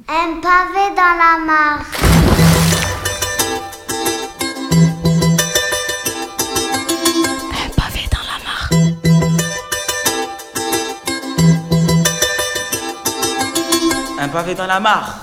Un pavé dans la mare. Un pavé dans la mare. Un pavé dans la mare.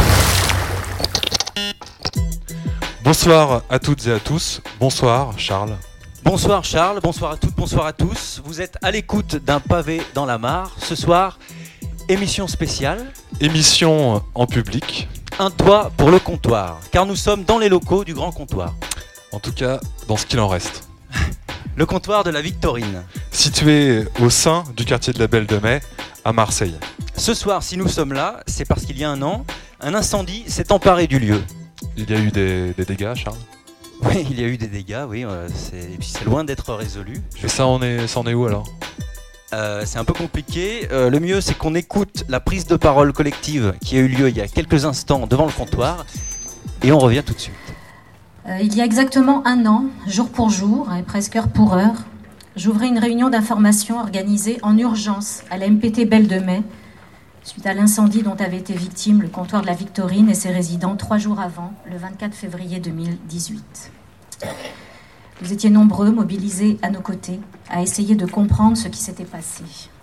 Bonsoir à toutes et à tous. Bonsoir Charles. Bonsoir Charles, bonsoir à toutes, bonsoir à tous. Vous êtes à l'écoute d'un pavé dans la mare. Ce soir, émission spéciale. Émission en public. Un toit pour le comptoir, car nous sommes dans les locaux du Grand Comptoir. En tout cas, dans ce qu'il en reste. Le comptoir de la Victorine. Situé au sein du quartier de la Belle de Mai, à Marseille. Ce soir, si nous sommes là, c'est parce qu'il y a un an, un incendie s'est emparé du lieu. Il y a eu des dégâts, Charles? Oui, il y a eu des dégâts, oui. C'est loin d'être résolu. Et ça en est où alors? C'est un peu compliqué. Le mieux, c'est qu'on écoute la prise de parole collective qui a eu lieu il y a quelques instants devant le comptoir. Et on revient tout de suite. Il y a exactement un an, jour pour jour et presque heure pour heure, j'ouvrais une réunion d'information organisée en urgence à la MPT Belle de Mai, suite à l'incendie dont avait été victime le comptoir de la Victorine et ses résidents 3 jours avant, le 24 février 2018. Vous étiez nombreux, mobilisés à nos côtés, à essayer de comprendre ce qui s'était passé.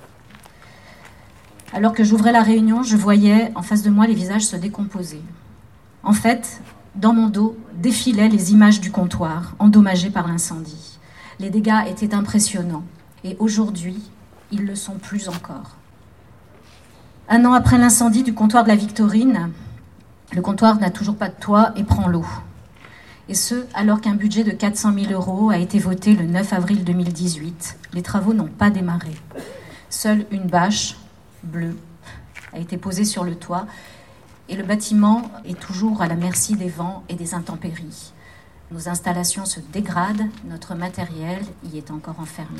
Alors que j'ouvrais la réunion, je voyais en face de moi les visages se décomposer. En fait, dans mon dos défilaient les images du comptoir, endommagées par l'incendie. Les dégâts étaient impressionnants, et aujourd'hui, ils le sont plus encore. Un an après l'incendie du comptoir de la Victorine, le comptoir n'a toujours pas de toit et prend l'eau. Et ce, alors qu'un budget de 400 000 € a été voté le 9 avril 2018. Les travaux n'ont pas démarré. Seule une bâche bleue a été posée sur le toit et le bâtiment est toujours à la merci des vents et des intempéries. Nos installations se dégradent, notre matériel y est encore enfermé.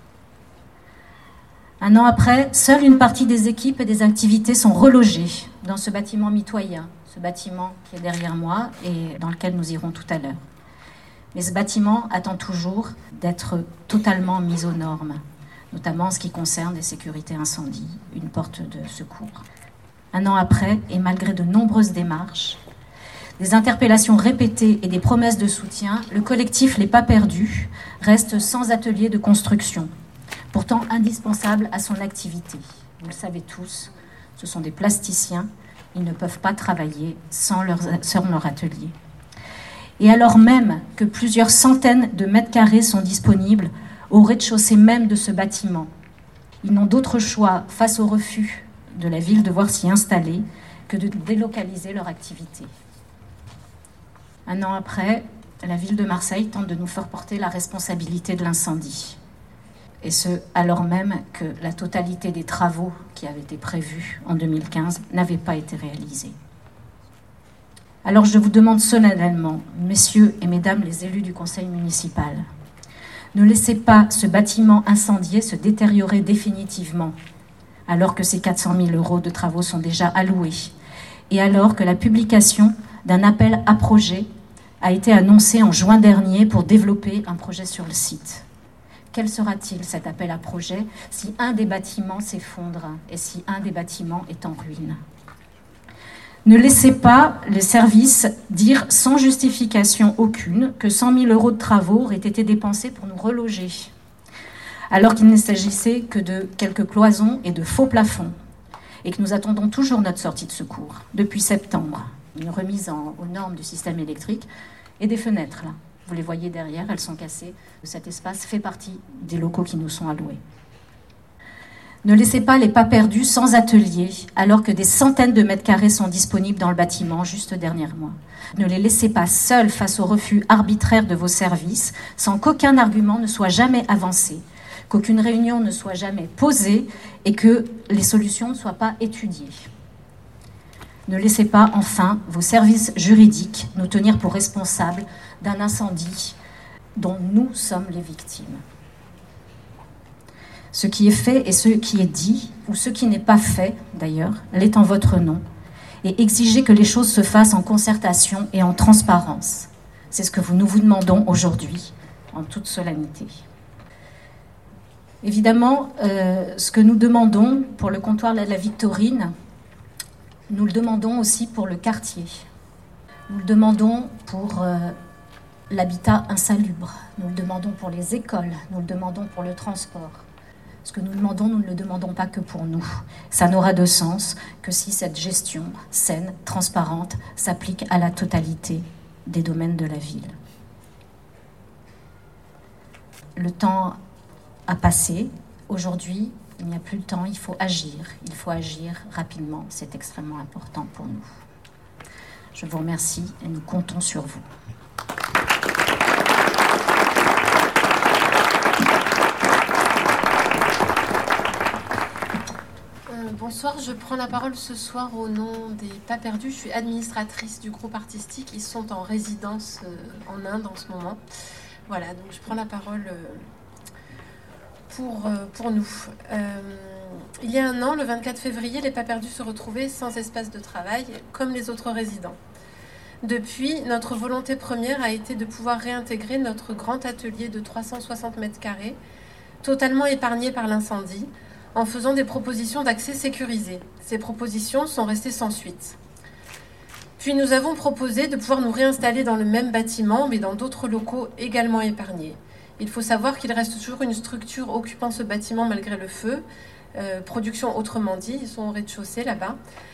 Un an après, seule une partie des équipes et des activités sont relogées dans ce bâtiment mitoyen, ce bâtiment qui est derrière moi et dans lequel nous irons tout à l'heure. Mais ce bâtiment attend toujours d'être totalement mis aux normes, notamment en ce qui concerne les sécurités incendie, une porte de secours. Un an après, et malgré de nombreuses démarches, des interpellations répétées et des promesses de soutien, le collectif Les Pas Perdus reste sans atelier de construction, pourtant indispensable à son activité. Vous le savez tous, ce sont des plasticiens, ils ne peuvent pas travailler sans leur atelier. Et alors même que plusieurs centaines de mètres carrés sont disponibles au rez-de-chaussée même de ce bâtiment, ils n'ont d'autre choix face au refus de la ville de voir s'y installer que de délocaliser leur activité. Un an après, la ville de Marseille tente de nous faire porter la responsabilité de l'incendie. Et ce, alors même que la totalité des travaux qui avaient été prévus en 2015 n'avaient pas été réalisés. Alors je vous demande solennellement, messieurs et mesdames les élus du conseil municipal, ne laissez pas ce bâtiment incendié se détériorer définitivement, alors que ces 400 000 € de travaux sont déjà alloués, et alors que la publication d'un appel à projet a été annoncée en juin dernier pour développer un projet sur le site. Quel sera-t-il cet appel à projet si un des bâtiments s'effondre et si un des bâtiments est en ruine? Ne laissez pas les services dire sans justification aucune que 100 000 € de travaux auraient été dépensés pour nous reloger, alors qu'il ne s'agissait que de quelques cloisons et de faux plafonds, et que nous attendons toujours notre sortie de secours depuis septembre, une remise aux normes du système électrique et des fenêtres là. Vous les voyez derrière, elles sont cassées. Cet espace fait partie des locaux qui nous sont alloués. Ne laissez pas Les Pas Perdus sans atelier, alors que des centaines de mètres carrés sont disponibles dans le bâtiment juste derrière moi. Ne les laissez pas seuls face au refus arbitraire de vos services, sans qu'aucun argument ne soit jamais avancé, qu'aucune réunion ne soit jamais posée et que les solutions ne soient pas étudiées. Ne laissez pas, enfin, vos services juridiques nous tenir pour responsables d'un incendie dont nous sommes les victimes. Ce qui est fait et ce qui est dit, ou ce qui n'est pas fait, d'ailleurs, l'est en votre nom, et exigez que les choses se fassent en concertation et en transparence. C'est ce que nous vous demandons aujourd'hui, en toute solennité. Évidemment, ce que nous demandons pour le comptoir de la Victorine, Nous le demandons aussi pour le quartier. Nous le demandons pour l'habitat insalubre. Nous le demandons pour les écoles. Nous le demandons pour le transport. Ce que nous demandons, nous ne le demandons pas que pour nous. Ça n'aura de sens que si cette gestion saine, transparente, s'applique à la totalité des domaines de la ville. Le temps a passé. Aujourd'hui, il n'y a plus de temps, il faut agir. Il faut agir rapidement. C'est extrêmement important pour nous. Je vous remercie et nous comptons sur vous. Bonsoir, je prends la parole ce soir au nom des Pas Perdus. Je suis administratrice du groupe artistique. Ils sont en résidence en Inde en ce moment. Voilà, donc je prends la parole pour nous. Il y a un an, le 24 février, les Pas Perdus se retrouvaient sans espace de travail, comme les autres résidents. Depuis, notre volonté première a été de pouvoir réintégrer notre grand atelier de 360 mètres carrés, totalement épargné par l'incendie, en faisant des propositions d'accès sécurisé. Ces propositions sont restées sans suite. Puis nous avons proposé de pouvoir nous réinstaller dans le même bâtiment, mais dans d'autres locaux également épargnés. Il faut savoir qu'il reste toujours une structure occupant ce bâtiment malgré le feu. Production autrement dit, ils sont au rez-de-chaussée là-bas.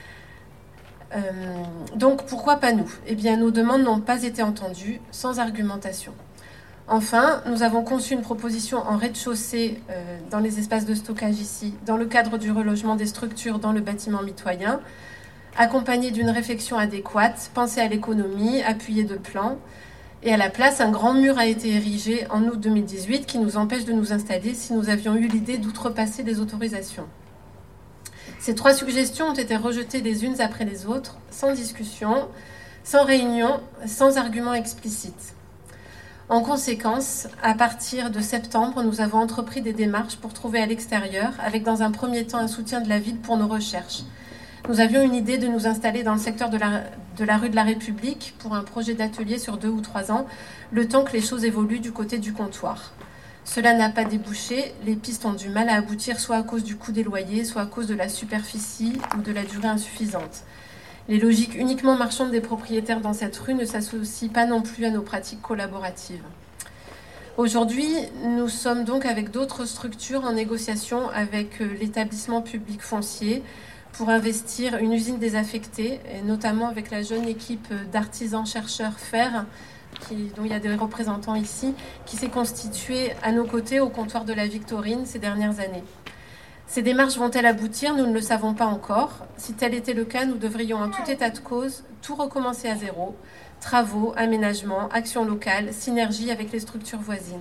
Donc pourquoi pas nous ? Eh bien, nos demandes n'ont pas été entendues, sans argumentation. Enfin, nous avons conçu une proposition en rez-de-chaussée dans les espaces de stockage ici, dans le cadre du relogement des structures dans le bâtiment mitoyen, accompagnée d'une réflexion adéquate, pensée à l'économie, appuyée de plans. Et à la place, un grand mur a été érigé en août 2018 qui nous empêche de nous installer si nous avions eu l'idée d'outrepasser les autorisations. Ces 3 suggestions ont été rejetées les unes après les autres, sans discussion, sans réunion, sans argument explicite. En conséquence, à partir de septembre, nous avons entrepris des démarches pour trouver à l'extérieur, avec dans un premier temps un soutien de la ville pour nos recherches. Nous avions une idée de nous installer dans le secteur de la rue de la République pour un projet d'atelier sur 2 ou 3 ans, le temps que les choses évoluent du côté du comptoir. Cela n'a pas débouché, les pistes ont du mal à aboutir soit à cause du coût des loyers, soit à cause de la superficie ou de la durée insuffisante. Les logiques uniquement marchandes des propriétaires dans cette rue ne s'associent pas non plus à nos pratiques collaboratives. Aujourd'hui, nous sommes donc avec d'autres structures en négociation avec l'établissement public foncier pour investir une usine désaffectée, et notamment avec la jeune équipe d'artisans-chercheurs FAIR, dont il y a des représentants ici, qui s'est constituée à nos côtés au comptoir de la Victorine ces dernières années. Ces démarches vont-elles aboutir ? Nous ne le savons pas encore. Si tel était le cas, nous devrions en tout état de cause tout recommencer à zéro. Travaux, aménagements, actions locales, synergie avec les structures voisines.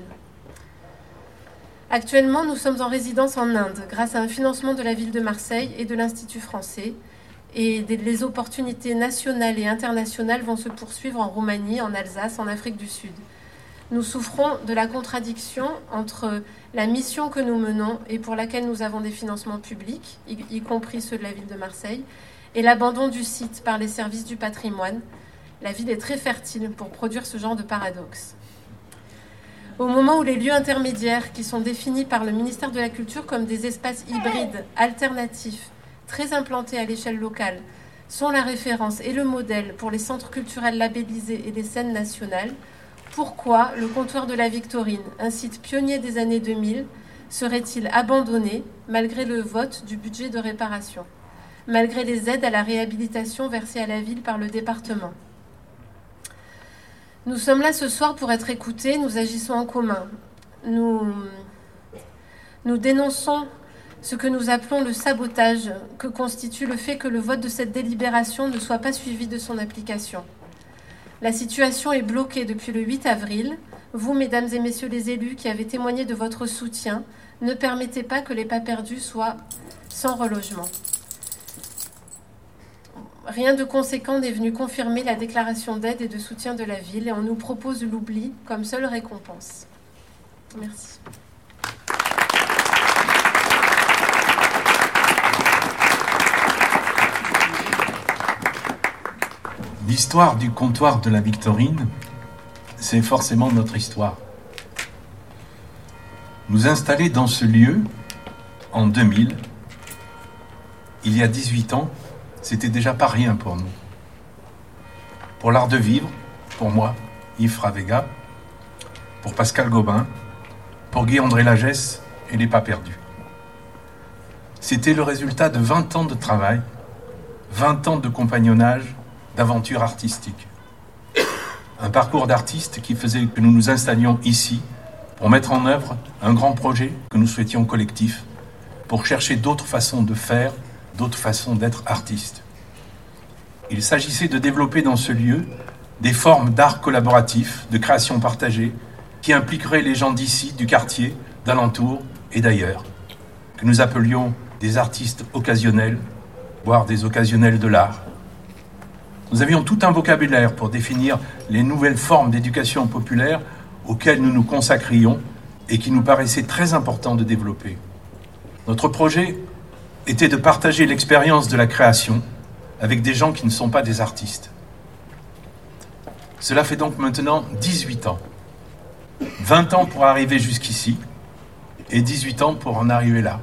Actuellement, nous sommes en résidence en Inde grâce à un financement de la ville de Marseille et de l'Institut français. Et les opportunités nationales et internationales vont se poursuivre en Roumanie, en Alsace, en Afrique du Sud. Nous souffrons de la contradiction entre la mission que nous menons et pour laquelle nous avons des financements publics, y compris ceux de la ville de Marseille, et l'abandon du site par les services du patrimoine. La ville est très fertile pour produire ce genre de paradoxe. Au moment où les lieux intermédiaires, qui sont définis par le ministère de la Culture comme des espaces hybrides, alternatifs, très implantés à l'échelle locale, sont la référence et le modèle pour les centres culturels labellisés et les scènes nationales, pourquoi le comptoir de la Victorine, un site pionnier des années 2000, serait-il abandonné malgré le vote du budget de réparation, malgré les aides à la réhabilitation versées à la ville par le département ? Nous sommes là ce soir pour être écoutés, nous agissons en commun. Nous dénonçons ce que nous appelons le sabotage que constitue le fait que le vote de cette délibération ne soit pas suivi de son application. La situation est bloquée depuis le 8 avril. Vous, mesdames et messieurs les élus qui avez témoigné de votre soutien, ne permettez pas que les Pas Perdus soient sans relogement. Rien de conséquent n'est venu confirmer la déclaration d'aide et de soutien de la ville et on nous propose l'oubli comme seule récompense. Merci. L'histoire du comptoir de la Victorine, c'est forcément notre histoire. Nous installer dans ce lieu, en 2000, il y a 18 ans, c'était déjà pas rien pour nous. Pour l'art de vivre, pour moi, Yves Ravega, pour Pascal Gobin, pour Guy-André Lagesse et Les Pas Perdus. C'était le résultat de 20 ans de travail, 20 ans de compagnonnage, d'aventure artistique. Un parcours d'artiste qui faisait que nous nous installions ici pour mettre en œuvre un grand projet que nous souhaitions collectif, pour chercher d'autres façons de faire, d'autres façons d'être artiste. Il s'agissait de développer dans ce lieu des formes d'art collaboratif, de création partagée, qui impliqueraient les gens d'ici, du quartier, d'alentour et d'ailleurs, que nous appelions des artistes occasionnels, voire des occasionnels de l'art. Nous avions tout un vocabulaire pour définir les nouvelles formes d'éducation populaire auxquelles nous nous consacrions et qui nous paraissaient très importants de développer. Notre projet était de partager l'expérience de la création avec des gens qui ne sont pas des artistes. Cela fait donc maintenant 18 ans. 20 ans pour arriver jusqu'ici et 18 ans pour en arriver là.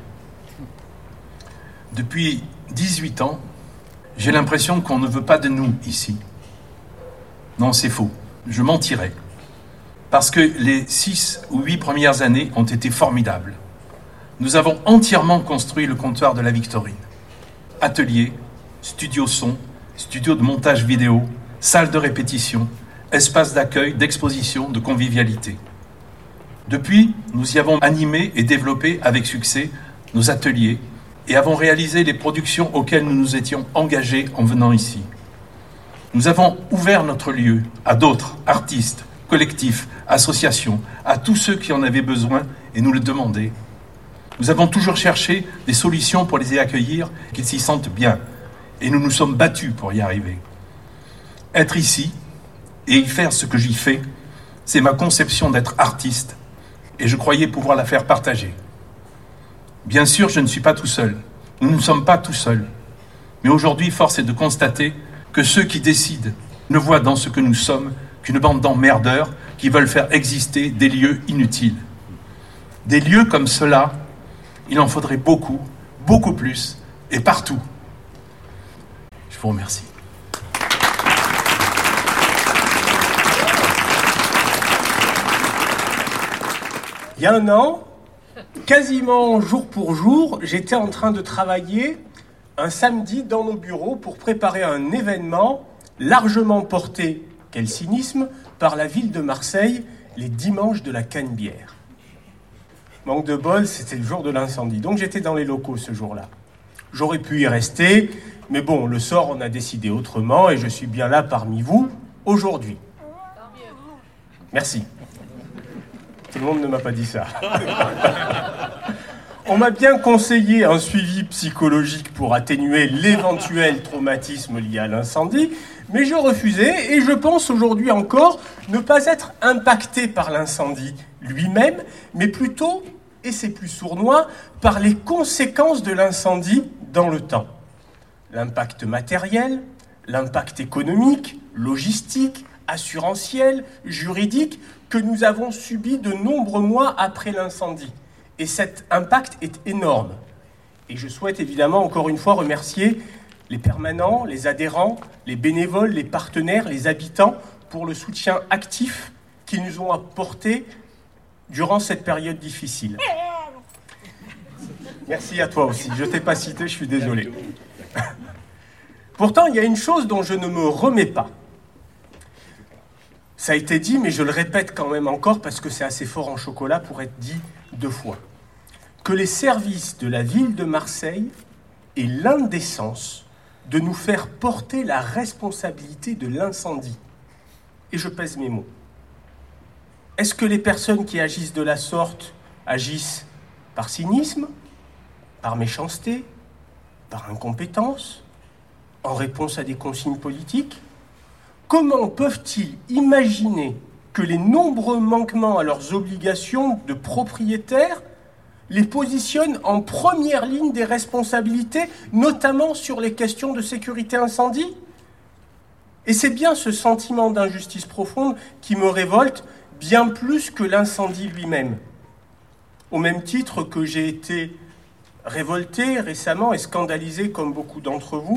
Depuis 18 ans, j'ai l'impression qu'on ne veut pas de nous ici. Non, c'est faux. Je mentirais. Parce que les 6 ou 8 premières années ont été formidables. Nous avons entièrement construit le comptoir de la Victorine. Atelier, studio son, studio de montage vidéo, salle de répétition, espace d'accueil, d'exposition, de convivialité. Depuis, nous y avons animé et développé avec succès nos ateliers et avons réalisé les productions auxquelles nous nous étions engagés en venant ici. Nous avons ouvert notre lieu à d'autres artistes, collectifs, associations, à tous ceux qui en avaient besoin et nous le demandaient. Nous avons toujours cherché des solutions pour les y accueillir, qu'ils s'y sentent bien. Et nous nous sommes battus pour y arriver. Être ici et y faire ce que j'y fais, c'est ma conception d'être artiste et je croyais pouvoir la faire partager. Bien sûr, je ne suis pas tout seul. Nous ne sommes pas tout seuls. Mais aujourd'hui, force est de constater que ceux qui décident ne voient dans ce que nous sommes qu'une bande d'emmerdeurs qui veulent faire exister des lieux inutiles. Des lieux comme cela, il en faudrait beaucoup, beaucoup plus, et partout. Je vous remercie. Il y a un an, quasiment jour pour jour, j'étais en train de travailler un samedi dans nos bureaux pour préparer un événement largement porté, quel cynisme, par la ville de Marseille, les dimanches de la Canebière. Manque de bol, c'était le jour de l'incendie. Donc j'étais dans les locaux ce jour-là. J'aurais pu y rester, mais bon, le sort en a décidé autrement et je suis bien là parmi vous aujourd'hui. Merci. Tout le monde ne m'a pas dit ça. On m'a bien conseillé un suivi psychologique pour atténuer l'éventuel traumatisme lié à l'incendie, mais je refusais et je pense aujourd'hui encore ne pas être impacté par l'incendie lui-même, mais plutôt, et c'est plus sournois, par les conséquences de l'incendie dans le temps. L'impact matériel, l'impact économique, logistique, assurantiel, juridique, que nous avons subi de nombreux mois après l'incendie. Et cet impact est énorme. Et je souhaite évidemment encore une fois remercier les permanents, les adhérents, les bénévoles, les partenaires, les habitants pour le soutien actif qu'ils nous ont apporté durant cette période difficile. Merci à toi aussi. Je ne t'ai pas cité, je suis désolé. Pourtant, il y a une chose dont je ne me remets pas. Ça a été dit, mais je le répète quand même encore parce que c'est assez fort en chocolat pour être dit 2 fois. Que les services de la ville de Marseille aient l'indécence de nous faire porter la responsabilité de l'incendie. Et je pèse mes mots. Est-ce que les personnes qui agissent de la sorte agissent par cynisme, par méchanceté, par incompétence, en réponse à des consignes politiques ? Comment peuvent-ils imaginer que les nombreux manquements à leurs obligations de propriétaires les positionnent en première ligne des responsabilités, notamment sur les questions de sécurité incendie ? Et c'est bien ce sentiment d'injustice profonde qui me révolte bien plus que l'incendie lui-même. Au même titre que j'ai été révolté récemment et scandalisé, comme beaucoup d'entre vous,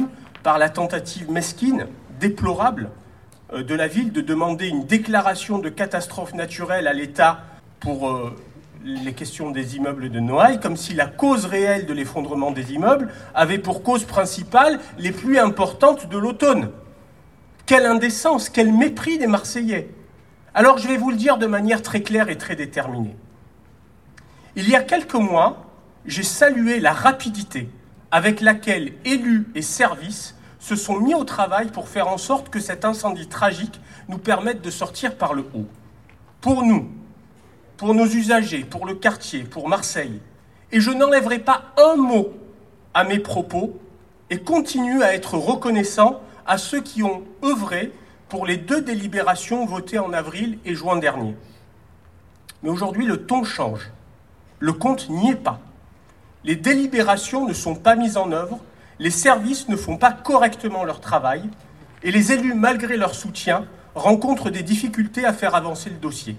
par la tentative mesquine, déplorable, de la ville de demander une déclaration de catastrophe naturelle à l'État pour les questions des immeubles de Noailles, comme si la cause réelle de l'effondrement des immeubles avait pour cause principale les pluies importantes de l'automne. Quelle indécence, quel mépris des Marseillais! Alors je vais vous le dire de manière très claire et très déterminée. Il y a quelques mois, j'ai salué la rapidité avec laquelle élus et services se sont mis au travail pour faire en sorte que cet incendie tragique nous permette de sortir par le haut. Pour nous, pour nos usagers, pour le quartier, pour Marseille. Et je n'enlèverai pas un mot à mes propos et continue à être reconnaissant à ceux qui ont œuvré pour les 2 délibérations votées en avril et juin dernier. Mais aujourd'hui, le ton change. Le compte n'y est pas. Les délibérations ne sont pas mises en œuvre, les services ne font pas correctement leur travail et les élus, malgré leur soutien, rencontrent des difficultés à faire avancer le dossier.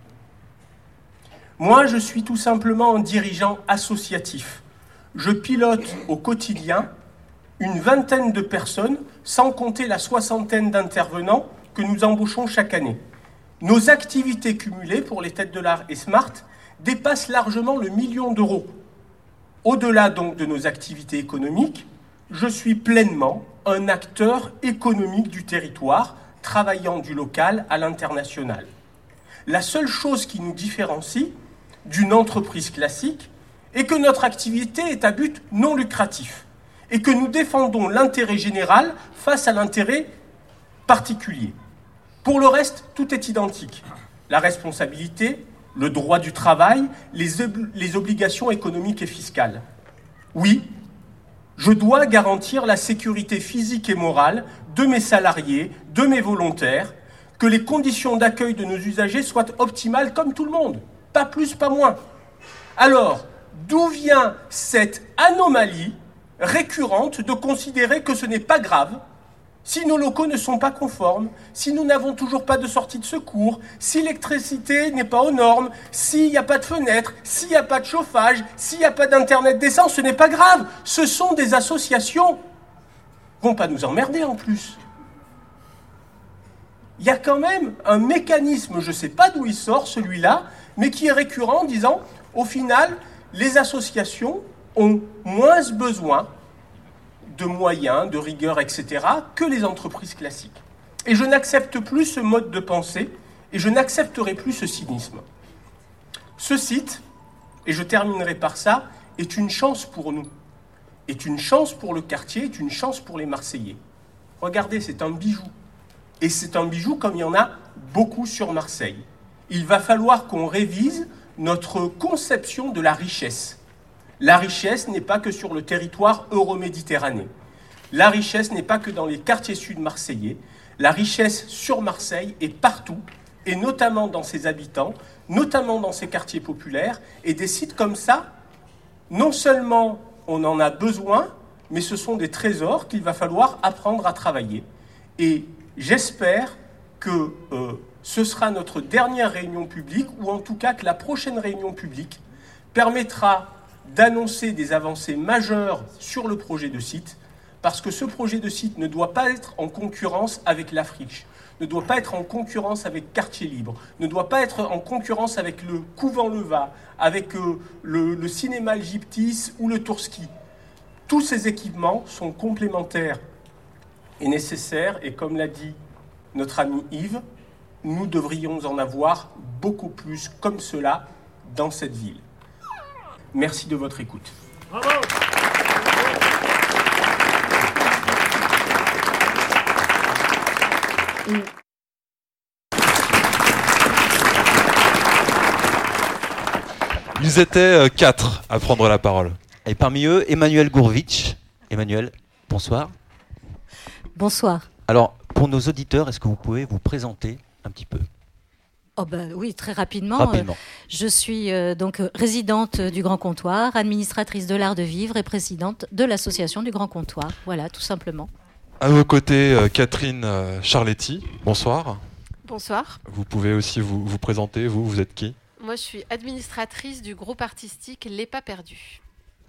Moi, je suis tout simplement un dirigeant associatif. Je pilote au quotidien une vingtaine de personnes, sans compter la 60aine d'intervenants que nous embauchons chaque année. Nos activités cumulées pour les Têtes de l'Art et Smart dépassent largement le 1 million d'euros. Au-delà donc de nos activités économiques, je suis pleinement un acteur économique du territoire, travaillant du local à l'international. La seule chose qui nous différencie d'une entreprise classique est que notre activité est à but non lucratif et que nous défendons l'intérêt général face à l'intérêt particulier. Pour le reste, tout est identique. La responsabilité, le droit du travail, les obligations économiques et fiscales. Oui, je dois garantir la sécurité physique et morale de mes salariés, de mes volontaires, que les conditions d'accueil de nos usagers soient optimales comme tout le monde, pas plus, pas moins. Alors, d'où vient cette anomalie récurrente de considérer que ce n'est pas grave si nos locaux ne sont pas conformes, si nous n'avons toujours pas de sortie de secours, si l'électricité n'est pas aux normes, s'il n'y a pas de fenêtre, s'il n'y a pas de chauffage, s'il n'y a pas d'internet décent, ce n'est pas grave. Ce sont des associations. Ils ne vont pas nous emmerder en plus. Il y a quand même un mécanisme, je ne sais pas d'où il sort celui-là, mais qui est récurrent en disant, au final, les associations ont moins besoin de moyens, de rigueur, etc., que les entreprises classiques. Et je n'accepte plus ce mode de pensée, et je n'accepterai plus ce cynisme. Ce site, et je terminerai par ça, est une chance pour nous, est une chance pour le quartier, est une chance pour les Marseillais. Regardez, c'est un bijou. Et c'est un bijou comme il y en a beaucoup sur Marseille. Il va falloir qu'on révise notre conception de la richesse. La richesse n'est pas que sur le territoire euroméditerranéen. La richesse n'est pas que dans les quartiers sud marseillais. La richesse sur Marseille est partout, et notamment dans ses habitants, notamment dans ses quartiers populaires. Et des sites comme ça, non seulement on en a besoin, mais ce sont des trésors qu'il va falloir apprendre à travailler. Et j'espère que ce sera notre dernière réunion publique, ou en tout cas que la prochaine réunion publique permettra d'annoncer des avancées majeures sur le projet de site, parce que ce projet de site ne doit pas être en concurrence avec la friche, ne doit pas être en concurrence avec Quartier Libre, ne doit pas être en concurrence avec le Couvent-Leva, avec le cinéma Gyptis ou le Tourski. Tous ces équipements sont complémentaires et nécessaires, et comme l'a dit notre ami Yves, nous devrions en avoir beaucoup plus comme cela dans cette ville. Merci de votre écoute. Bravo. Ils étaient 4 à prendre la parole. Et parmi eux, Emmanuel Gourvitch. Emmanuel, bonsoir. Bonsoir. Alors, pour nos auditeurs, est-ce que vous pouvez vous présenter un petit peu ? Oh oui, très rapidement. Je suis donc résidente du Grand Comptoir, administratrice de l'art de vivre et présidente de l'association du Grand Comptoir. Voilà, tout simplement. À vos côtés, Catherine Charletti. Bonsoir. Bonsoir. Vous pouvez aussi vous présenter. Vous êtes qui ? Moi, je suis administratrice du groupe artistique Les Pas Perdus.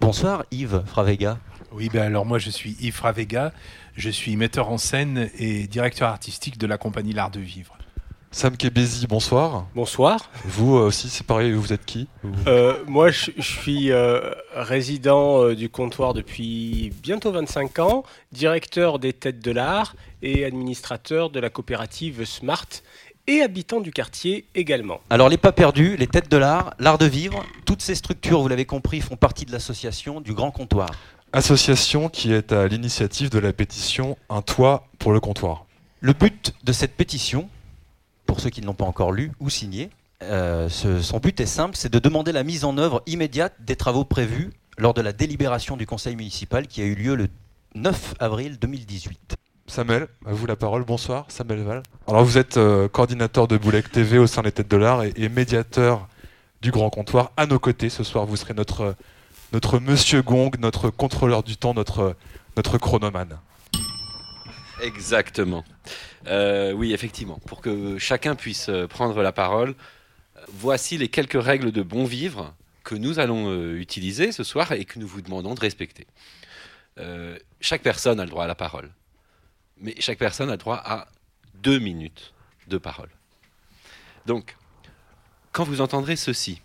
Bonsoir Yves Fravega. Oui, alors moi je suis Yves Fravega, je suis metteur en scène et directeur artistique de la compagnie L'Art de Vivre. Sam Kebezi, bonsoir. Bonsoir. Vous aussi, c'est pareil, vous êtes qui? Moi, je suis résident du comptoir depuis bientôt 25 ans, directeur des Têtes de l'Art et administrateur de la coopérative Smart et habitant du quartier également. Alors les pas perdus, les Têtes de l'Art, L'Art de Vivre, toutes ces structures, vous l'avez compris, font partie de l'association du Grand Comptoir. Association qui est à l'initiative de la pétition Un toit pour le comptoir. Le but de cette pétition, pour ceux qui ne l'ont pas encore lu ou signé, son but est simple, c'est de demander la mise en œuvre immédiate des travaux prévus lors de la délibération du conseil municipal qui a eu lieu le 9 avril 2018. Samuel, à vous la parole. Bonsoir, Samuel Val. Alors vous êtes coordinateur de Boulec TV au sein des Têtes de l'Art et médiateur du Grand Comptoir. À nos côtés, ce soir, vous serez notre Monsieur Gong, notre contrôleur du temps, notre chronomane. Exactement. Oui, effectivement. Pour que chacun puisse prendre la parole, voici les quelques règles de bon vivre que nous allons utiliser ce soir et que nous vous demandons de respecter. Chaque personne a le droit à la parole. Mais chaque personne a le droit à 2 minutes de parole. Donc, quand vous entendrez ceci,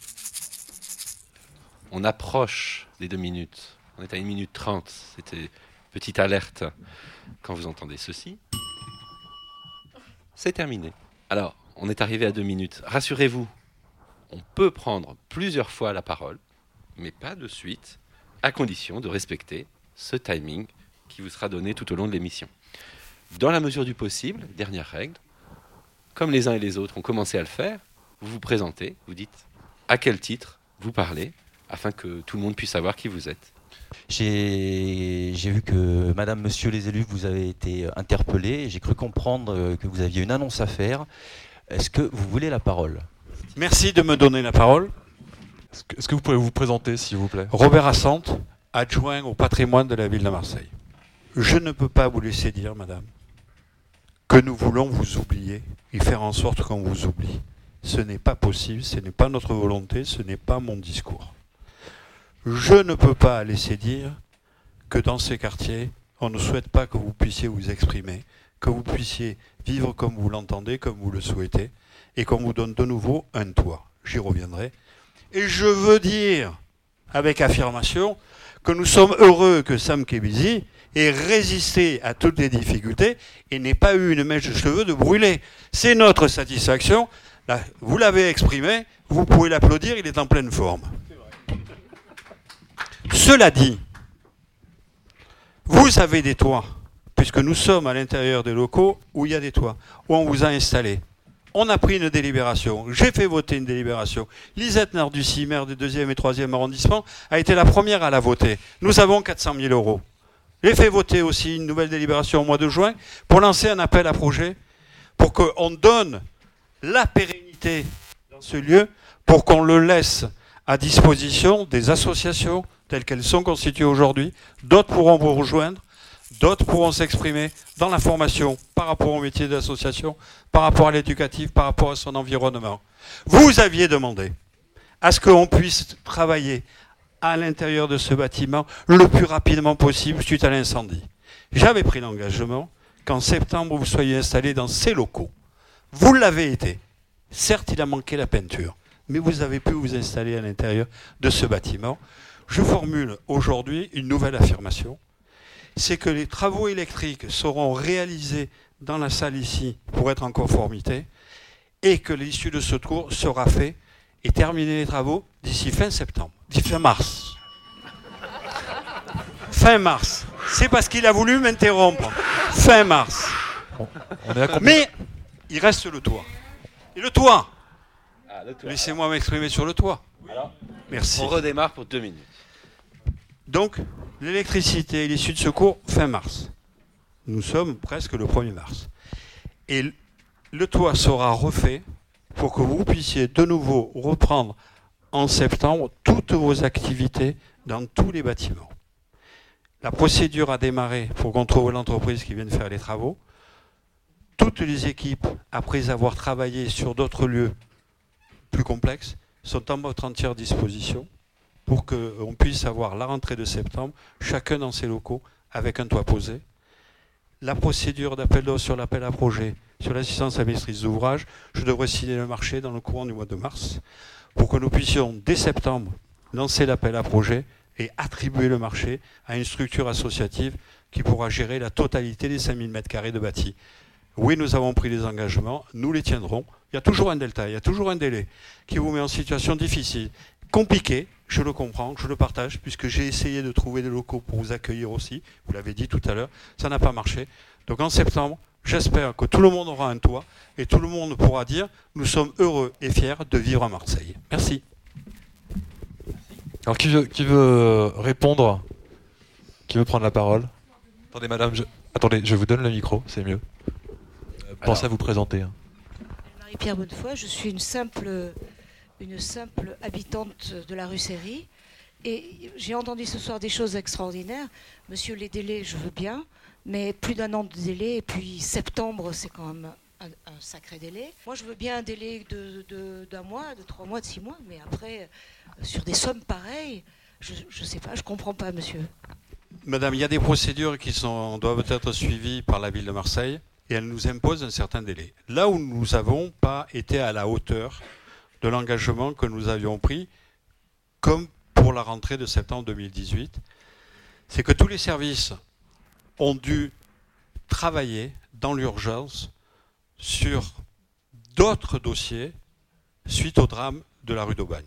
on approche des 2 minutes. On est à 1 minute 30. C'était petite alerte. Quand vous entendez ceci, c'est terminé. Alors, on est arrivé à 2 minutes. Rassurez-vous, on peut prendre plusieurs fois la parole, mais pas de suite, à condition de respecter ce timing qui vous sera donné tout au long de l'émission. Dans la mesure du possible, dernière règle, comme les uns et les autres ont commencé à le faire, vous vous présentez, vous dites à quel titre vous parlez, afin que tout le monde puisse savoir qui vous êtes. J'ai vu que Madame, Monsieur les élus, vous avez été interpellés. J'ai cru comprendre que vous aviez une annonce à faire. Est-ce que vous voulez la parole? Merci de me donner la parole. Est-ce que vous pouvez vous présenter, s'il vous plaît? Robert Assante, adjoint au patrimoine de la ville de Marseille. Je ne peux pas vous laisser dire, madame, que nous voulons vous oublier et faire en sorte qu'on vous oublie. Ce n'est pas possible, ce n'est pas notre volonté, ce n'est pas mon discours. Je ne peux pas laisser dire que dans ces quartiers, on ne souhaite pas que vous puissiez vous exprimer, que vous puissiez vivre comme vous l'entendez, comme vous le souhaitez, et qu'on vous donne de nouveau un toit. J'y reviendrai. Et je veux dire, avec affirmation, que nous sommes heureux que Sam Kebezi ait résisté à toutes les difficultés et n'ait pas eu une mèche de cheveux de brûler. C'est notre satisfaction. Là, vous l'avez exprimé, vous pouvez l'applaudir, il est en pleine forme. Cela dit, vous avez des toits, puisque nous sommes à l'intérieur des locaux où il y a des toits, où on vous a installé. On a pris une délibération, j'ai fait voter une délibération. Lisette Narducy, maire du 2e et 3e arrondissement, a été la première à la voter. Nous avons 400 000 €. J'ai fait voter aussi une nouvelle délibération au mois de juin pour lancer un appel à projet, pour qu'on donne la pérennité dans ce lieu, pour qu'on le laisse à disposition des associations telles qu'elles sont constituées aujourd'hui. D'autres pourront vous rejoindre, d'autres pourront s'exprimer dans la formation par rapport au métier d'association, par rapport à l'éducatif, par rapport à son environnement. Vous aviez demandé à ce qu'on puisse travailler à l'intérieur de ce bâtiment le plus rapidement possible suite à l'incendie. J'avais pris l'engagement qu'en septembre, vous soyez installés dans ces locaux. Vous l'avez été. Certes, il a manqué la peinture, mais vous avez pu vous installer à l'intérieur de ce bâtiment. Je formule aujourd'hui une nouvelle affirmation. C'est que les travaux électriques seront réalisés dans la salle ici pour être en conformité et que l'issue de secours sera fait et terminer les travaux d'ici fin septembre, d'ici fin mars. Fin mars. C'est parce qu'il a voulu m'interrompre. Fin mars. Mais il reste le toit. Et le toit, laissez-moi m'exprimer sur le toit. Alors, merci. On redémarre pour 2 minutes. Donc, l'électricité et l'issue de secours, fin mars. Nous sommes presque le 1er mars. Et le toit sera refait pour que vous puissiez de nouveau reprendre en septembre toutes vos activités dans tous les bâtiments. La procédure a démarré pour qu'on trouve l'entreprise qui vient de faire les travaux. Toutes les équipes, après avoir travaillé sur d'autres lieux plus complexes, sont en votre entière disposition. pour qu'on puisse avoir la rentrée de septembre, chacun dans ses locaux, avec un toit posé. La procédure d'appel d'offres sur l'appel à projet, sur l'assistance à la maîtrise d'ouvrage, je devrais signer le marché dans le courant du mois de mars, pour que nous puissions, dès septembre, lancer l'appel à projet et attribuer le marché à une structure associative qui pourra gérer la totalité des 5000 m² de bâti. Oui, nous avons pris des engagements, nous les tiendrons. Il y a toujours un delta, il y a toujours un délai qui vous met en situation difficile, compliquée, je le comprends, je le partage, puisque j'ai essayé de trouver des locaux pour vous accueillir aussi, vous l'avez dit tout à l'heure, ça n'a pas marché. Donc en septembre, j'espère que tout le monde aura un toit et tout le monde pourra dire « Nous sommes heureux et fiers de vivre à Marseille ». Merci. Alors qui veut répondre? Qui veut prendre la parole? Attendez madame, attendez, je vous donne le micro, c'est mieux. Pensez à vous présenter. Marie-Pierre Bonnefoy, je suis une simple habitante de la rue Séry. Et j'ai entendu ce soir des choses extraordinaires. Monsieur, les délais, je veux bien, mais plus d'1 an de délai, et puis septembre, c'est quand même un sacré délai. Moi, je veux bien un délai d'1 mois, de 3 mois, de 6 mois, mais après, sur des sommes pareilles, je ne sais pas, je ne comprends pas, monsieur. Madame, il y a des procédures qui doivent être suivies par la ville de Marseille, et elles nous imposent un certain délai. Là où nous n'avons pas été à la hauteur de l'engagement que nous avions pris, comme pour la rentrée de septembre 2018, c'est que tous les services ont dû travailler dans l'urgence sur d'autres dossiers suite au drame de la rue d'Aubagne.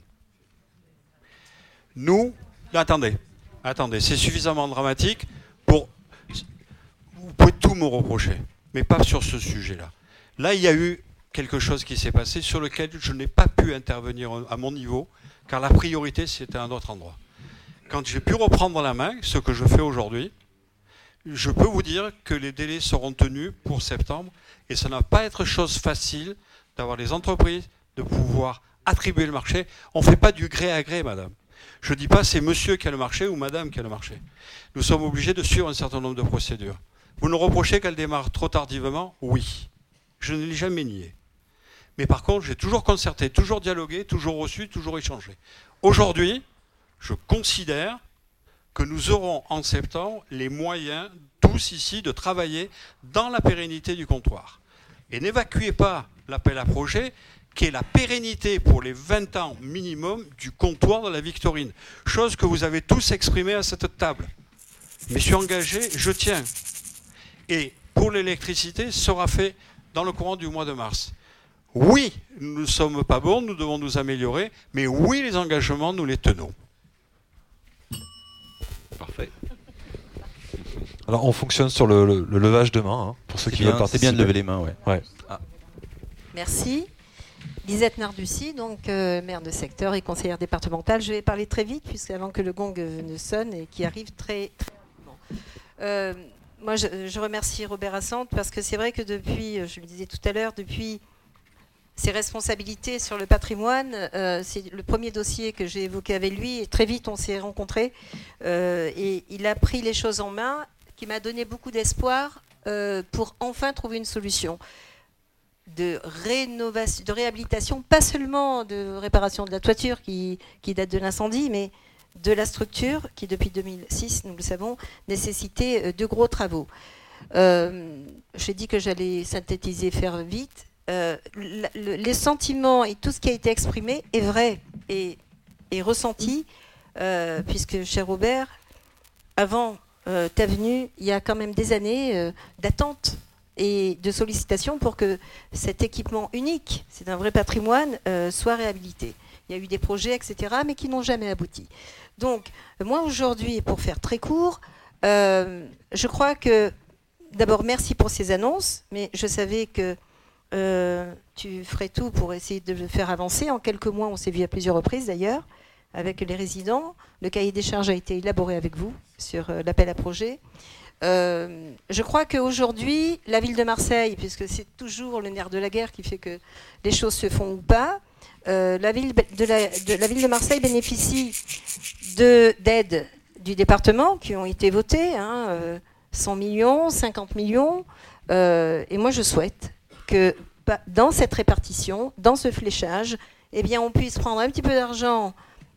Nous, attendez, c'est suffisamment dramatique pour... Vous pouvez tout me reprocher, mais pas sur ce sujet-là. Là, il y a eu quelque chose qui s'est passé sur lequel je n'ai pas pu intervenir à mon niveau, car la priorité, c'était à un autre endroit. Quand j'ai pu reprendre la main, ce que je fais aujourd'hui, je peux vous dire que les délais seront tenus pour septembre, et ça ne va pas être chose facile d'avoir les entreprises, de pouvoir attribuer le marché. On ne fait pas du gré à gré, madame. Je ne dis pas c'est monsieur qui a le marché ou madame qui a le marché. Nous sommes obligés de suivre un certain nombre de procédures. Vous nous reprochez qu'elle démarre trop tardivement? Oui. Je ne l'ai jamais nié. Mais par contre, j'ai toujours concerté, toujours dialogué, toujours reçu, toujours échangé. Aujourd'hui, je considère que nous aurons en septembre les moyens, tous ici, de travailler dans la pérennité du comptoir. Et n'évacuez pas l'appel à projet, qui est la pérennité pour les 20 ans minimum du comptoir de la Victorine. Chose que vous avez tous exprimée à cette table. Je me suis engagé, je tiens. Et pour l'électricité, sera fait dans le courant du mois de mars. Oui, nous ne sommes pas bons, nous devons nous améliorer, mais oui, les engagements, nous les tenons. Parfait. Alors on fonctionne sur le levage de main, hein, pour ceux qui veulent participer. C'est bien de lever les mains, ouais. Ah. Merci. Lisette Narducy, donc maire de secteur et conseillère départementale. Je vais parler très vite, puisqu'avant que le gong ne sonne et qui arrive très rapidement. Moi, je remercie Robert Assante, parce que c'est vrai que depuis, je le disais tout à l'heure, depuis ses responsabilités sur le patrimoine, c'est le premier dossier que j'ai évoqué avec lui, et très vite on s'est rencontrés, et il a pris les choses en main, qui m'a donné beaucoup d'espoir pour enfin trouver une solution de rénovation, de réhabilitation, pas seulement de réparation de la toiture qui date de l'incendie, mais de la structure qui, depuis 2006, nous le savons, nécessitait de gros travaux. J'ai dit que j'allais synthétiser, faire vite. Les sentiments et tout ce qui a été exprimé est vrai et ressenti, puisque, cher Robert, avant ta venue, il y a quand même des années d'attente et de sollicitation pour que cet équipement unique, c'est un vrai patrimoine, soit réhabilité. Il y a eu des projets, etc., mais qui n'ont jamais abouti. Donc, moi, aujourd'hui, pour faire très court, je crois que, d'abord, merci pour ces annonces, mais je savais que tu ferais tout pour essayer de le faire avancer. En quelques mois, on s'est vu à plusieurs reprises, d'ailleurs, avec les résidents. Le cahier des charges a été élaboré avec vous sur l'appel à projet. Je crois qu'aujourd'hui, la ville de Marseille, puisque c'est toujours le nerf de la guerre qui fait que les choses se font ou pas, la ville de Marseille bénéficie d'aides du département qui ont été votées, 100 millions, 50 millions. Et moi, je souhaite que dans cette répartition, dans ce fléchage, eh bien, on puisse prendre un petit peu d'argent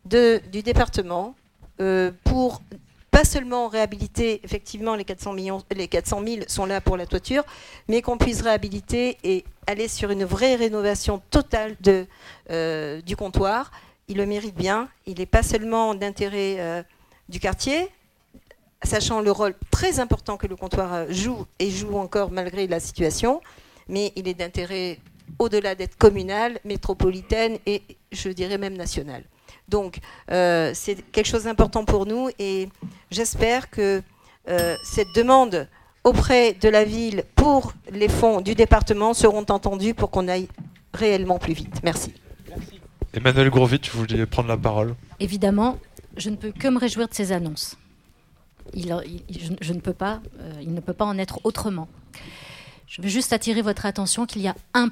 du département pour pas seulement réhabiliter, effectivement les 400 000 sont là pour la toiture, mais qu'on puisse réhabiliter et aller sur une vraie rénovation totale du comptoir. Il le mérite bien, il n'est pas seulement d'intérêt du quartier, sachant le rôle très important que le comptoir joue et joue encore malgré la situation, mais il est d'intérêt au-delà d'être communal, métropolitaine et je dirais même nationale. Donc c'est quelque chose d'important pour nous et j'espère que cette demande auprès de la ville pour les fonds du département seront entendus pour qu'on aille réellement plus vite. Merci. Emmanuel Gourvitch, vous vouliez prendre la parole? Évidemment, je ne peux que me réjouir de ces annonces. Il ne peut pas en être autrement. Je veux juste attirer votre attention qu'il y a un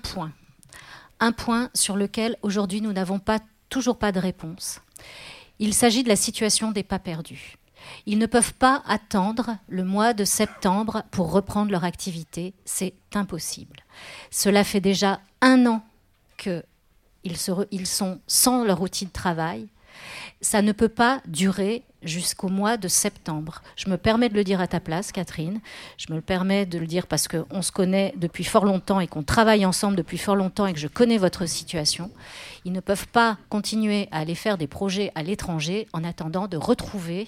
point sur lequel aujourd'hui nous n'avons toujours pas de réponse. Il s'agit de la situation des pas perdus. Ils ne peuvent pas attendre le mois de septembre pour reprendre leur activité. C'est impossible. Cela fait déjà 1 an qu'ils sont sans leur outil de travail. Ça ne peut pas durer jusqu'au mois de septembre. Je me permets de le dire à ta place, Catherine. Je me le permets de le dire parce qu'on se connaît depuis fort longtemps et qu'on travaille ensemble depuis fort longtemps et que je connais votre situation. Ils ne peuvent pas continuer à aller faire des projets à l'étranger en attendant de retrouver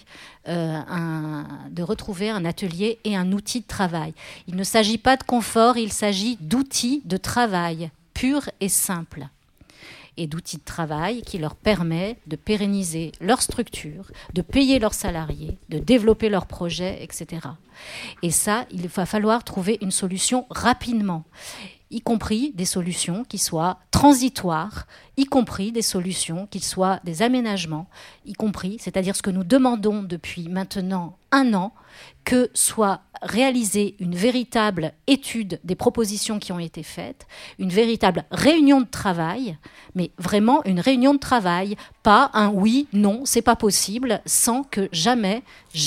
un atelier et un outil de travail. Il ne s'agit pas de confort, il s'agit d'outils de travail purs et simples. Et d'outils de travail qui leur permet de pérenniser leur structure, de payer leurs salariés, de développer leurs projets, etc. Et ça, il va falloir trouver une solution rapidement, y compris des solutions qui soient transitoires, y compris des solutions qui soient des aménagements, y compris, c'est-à-dire ce que nous demandons depuis maintenant 1 an, que soit réalisée une véritable étude des propositions qui ont été faites, une véritable réunion de travail, mais vraiment une réunion de travail, pas un oui, non, c'est pas possible, sans que jamais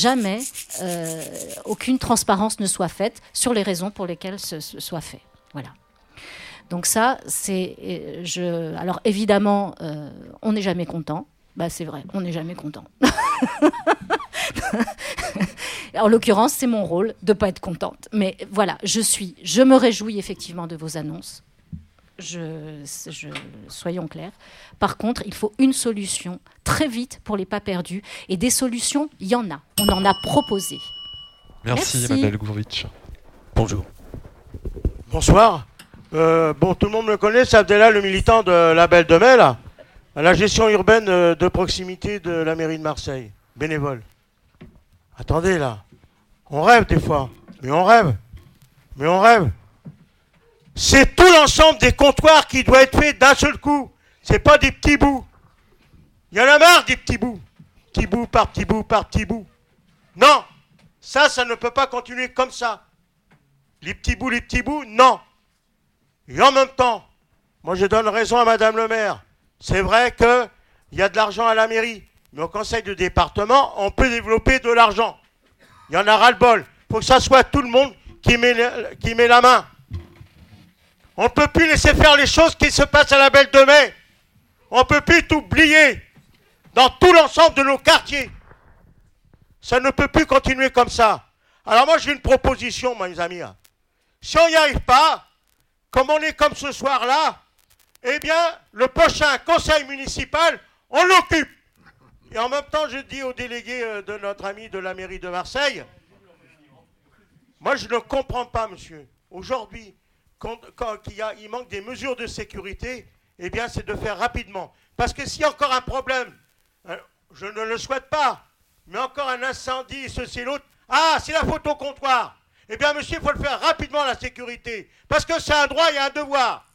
aucune transparence ne soit faite sur les raisons pour lesquelles ce soit fait. Voilà. Donc ça, alors évidemment, on n'est jamais content. Bah c'est vrai, on n'est jamais content. En l'occurrence, c'est mon rôle de ne pas être contente. Mais voilà, je me réjouis effectivement de vos annonces. Soyons clairs. Par contre, il faut une solution très vite pour les pas perdus. Et des solutions, il y en a. On en a proposé. Merci. Emmanuel Gourvitch. Bonjour. Bonsoir. Tout le monde me connaît, c'est Abdellah, le militant de la Belle de Mai, là, à la gestion urbaine de proximité de la mairie de Marseille, bénévole. Attendez, là, on rêve des fois, mais on rêve. C'est tout l'ensemble des comptoirs qui doit être fait d'un seul coup. C'est pas des petits bouts. Il y en a marre des petits bouts. Petit bout par petit bout par petit bout. Non, ça ne peut pas continuer comme ça. Les petits bouts, non. Et en même temps, moi je donne raison à Madame le maire. C'est vrai qu'il y a de l'argent à la mairie, mais au conseil de département, on peut développer de l'argent. Il y en a ras-le-bol. Il faut que ça soit tout le monde qui met la main. On ne peut plus laisser faire les choses qui se passent à la Belle de Mai. On ne peut plus tout oublier dans tout l'ensemble de nos quartiers. Ça ne peut plus continuer comme ça. Alors moi j'ai une proposition, mes amis. Si on n'y arrive pas, comme on est comme ce soir-là, eh bien, le prochain conseil municipal, on l'occupe. Et en même temps, je dis aux délégués de notre ami de la mairie de Marseille, moi je ne comprends pas, monsieur. Aujourd'hui, quand il manque des mesures de sécurité, eh bien, c'est de faire rapidement. Parce que s'il y a encore un problème, je ne le souhaite pas, mais encore un incendie, ceci et l'autre, c'est la faute au comptoir. Eh bien, monsieur, il faut le faire rapidement, la sécurité. Parce que c'est un droit et un devoir.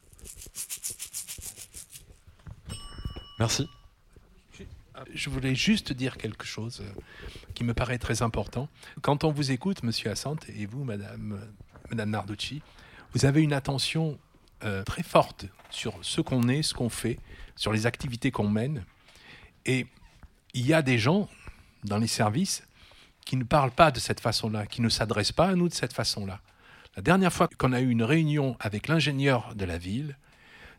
Merci. Je voulais juste dire quelque chose qui me paraît très important. Quand on vous écoute, monsieur Assante, et vous, madame Narducci, vous avez une attention très forte sur ce qu'on est, ce qu'on fait, sur les activités qu'on mène. Et il y a des gens dans les services qui ne parlent pas de cette façon-là, qui ne s'adressent pas à nous de cette façon-là. La dernière fois qu'on a eu une réunion avec l'ingénieur de la ville,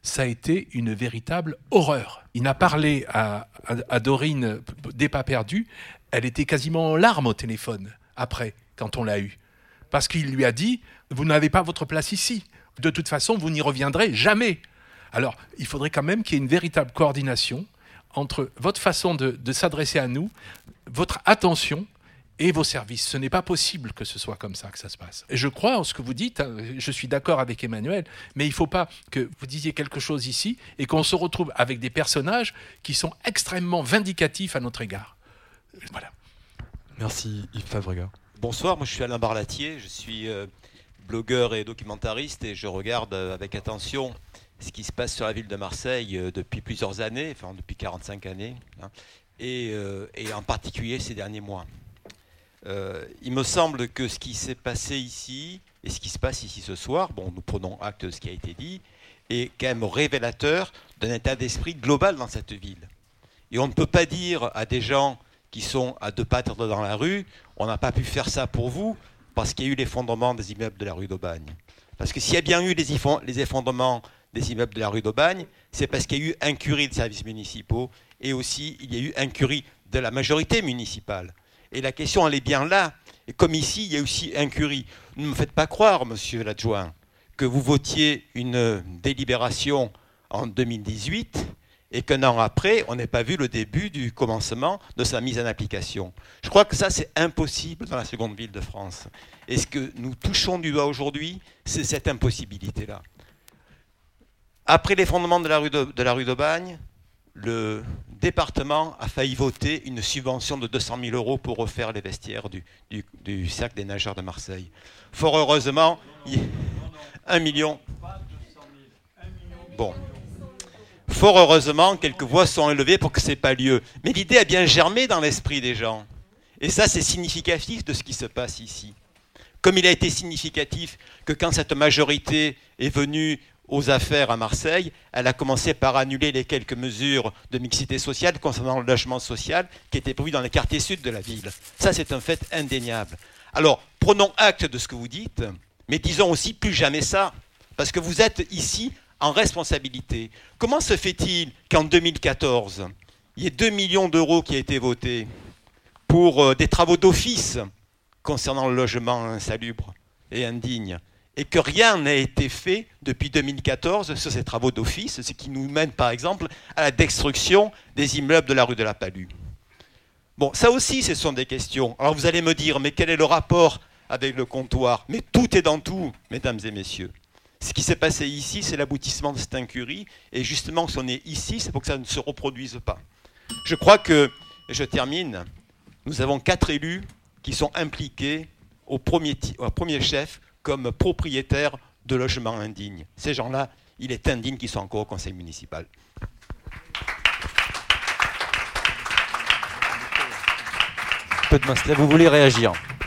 ça a été une véritable horreur. Il a parlé à Dorine des pas perdus, elle était quasiment en larmes au téléphone après, quand on l'a eu. Parce qu'il lui a dit, vous n'avez pas votre place ici. De toute façon, vous n'y reviendrez jamais. Alors, il faudrait quand même qu'il y ait une véritable coordination entre votre façon de s'adresser à nous, votre attention et vos services. Ce n'est pas possible que ce soit comme ça que ça se passe. Et je crois en ce que vous dites, je suis d'accord avec Emmanuel, mais il ne faut pas que vous disiez quelque chose ici et qu'on se retrouve avec des personnages qui sont extrêmement vindicatifs à notre égard. Voilà. Merci Yves Fabrega. Bonsoir, moi je suis Alain Barlatier, je suis blogueur et documentariste et je regarde avec attention ce qui se passe sur la ville de Marseille depuis plusieurs années, enfin depuis 45 années, hein, et en particulier ces derniers mois. Il me semble que ce qui s'est passé ici et ce qui se passe ici ce soir, bon, nous prenons acte de ce qui a été dit, est quand même révélateur d'un état d'esprit global dans cette ville. Et on ne peut pas dire à des gens qui sont à 2 pas dans la rue, on n'a pas pu faire ça pour vous parce qu'il y a eu l'effondrement des immeubles de la rue d'Aubagne. Parce que s'il y a bien eu les effondrements des immeubles de la rue d'Aubagne, c'est parce qu'il y a eu incurie de services municipaux et aussi il y a eu incurie de la majorité municipale. Et la question, elle est bien là. Et comme ici, il y a aussi incurie. Ne me faites pas croire, monsieur l'adjoint, que vous votiez une délibération en 2018 et qu'un an après, on n'ait pas vu le début du commencement de sa mise en application. Je crois que ça, c'est impossible dans la seconde ville de France. Et ce que nous touchons du doigt aujourd'hui, c'est cette impossibilité-là. Après l'effondrement de la rue d'Aubagne, le département a failli voter une subvention de 200 000 € pour refaire les vestiaires du cercle des nageurs de Marseille. Fort heureusement, 1 million. Bon. Fort heureusement, quelques voix sont élevées pour que ça n'ait pas lieu. Mais l'idée a bien germé dans l'esprit des gens. Et ça, c'est significatif de ce qui se passe ici. Comme il a été significatif que quand cette majorité est venue aux affaires à Marseille, elle a commencé par annuler les quelques mesures de mixité sociale concernant le logement social qui étaient prévues dans les quartiers sud de la ville. Ça, c'est un fait indéniable. Alors, prenons acte de ce que vous dites, mais disons aussi plus jamais ça, parce que vous êtes ici en responsabilité. Comment se fait-il qu'en 2014, il y ait 2 millions d'euros qui aient été votés pour des travaux d'office concernant le logement insalubre et indigne, et que rien n'a été fait depuis 2014 sur ces travaux d'office, ce qui nous mène par exemple à la destruction des immeubles de la rue de la Palue. Bon, ça aussi, ce sont des questions. Alors vous allez me dire, mais quel est le rapport avec le comptoir? Mais tout est dans tout, mesdames et messieurs. Ce qui s'est passé ici, c'est l'aboutissement de cette incurie, et justement, si on est ici, c'est pour que ça ne se reproduise pas. Je crois que, et je termine, nous avons 4 élus qui sont impliqués au premier chef comme propriétaires de logements indignes. Ces gens-là, il est indigne qu'ils soient encore au conseil municipal. Peu de Masselet, vous voulez réagir?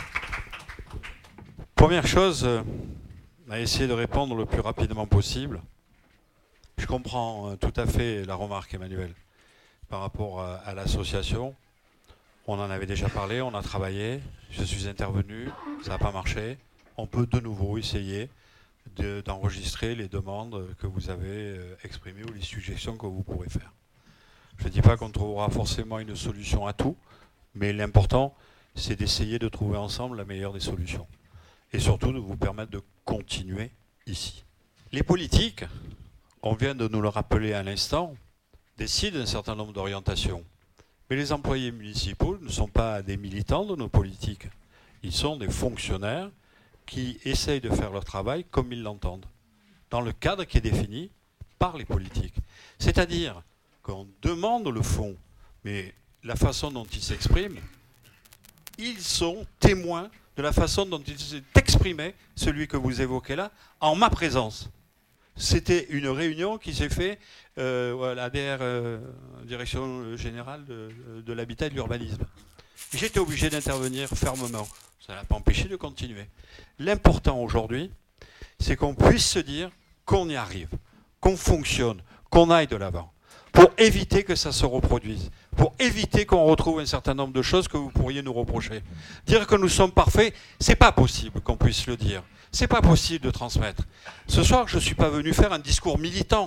Première chose, on va essayer de répondre le plus rapidement possible. Je comprends tout à fait la remarque, Emmanuel, par rapport à l'association. On en avait déjà parlé, on a travaillé, je suis intervenu, ça n'a pas marché. On peut de nouveau essayer d'enregistrer les demandes que vous avez exprimées ou les suggestions que vous pourrez faire. Je ne dis pas qu'on trouvera forcément une solution à tout, mais l'important, c'est d'essayer de trouver ensemble la meilleure des solutions. Et surtout de vous permettre de continuer ici. Les politiques, on vient de nous le rappeler à l'instant, décident un certain nombre d'orientations. Mais les employés municipaux ne sont pas des militants de nos politiques. Ils sont des fonctionnaires qui essayent de faire leur travail comme ils l'entendent, dans le cadre qui est défini par les politiques. C'est-à-dire qu'on demande le fond, mais la façon dont ils s'expriment, ils sont témoins de la façon dont il s'est exprimé, celui que vous évoquez là, en ma présence. C'était une réunion qui s'est faite à la Direction Générale de l'Habitat et de l'Urbanisme. J'étais obligé d'intervenir fermement. Ça n'a pas empêché de continuer. L'important aujourd'hui, c'est qu'on puisse se dire qu'on y arrive, qu'on fonctionne, qu'on aille de l'avant, pour éviter que ça se reproduise, pour éviter qu'on retrouve un certain nombre de choses que vous pourriez nous reprocher. Dire que nous sommes parfaits, c'est pas possible qu'on puisse le dire. C'est pas possible de transmettre. Ce soir, je ne suis pas venu faire un discours militant.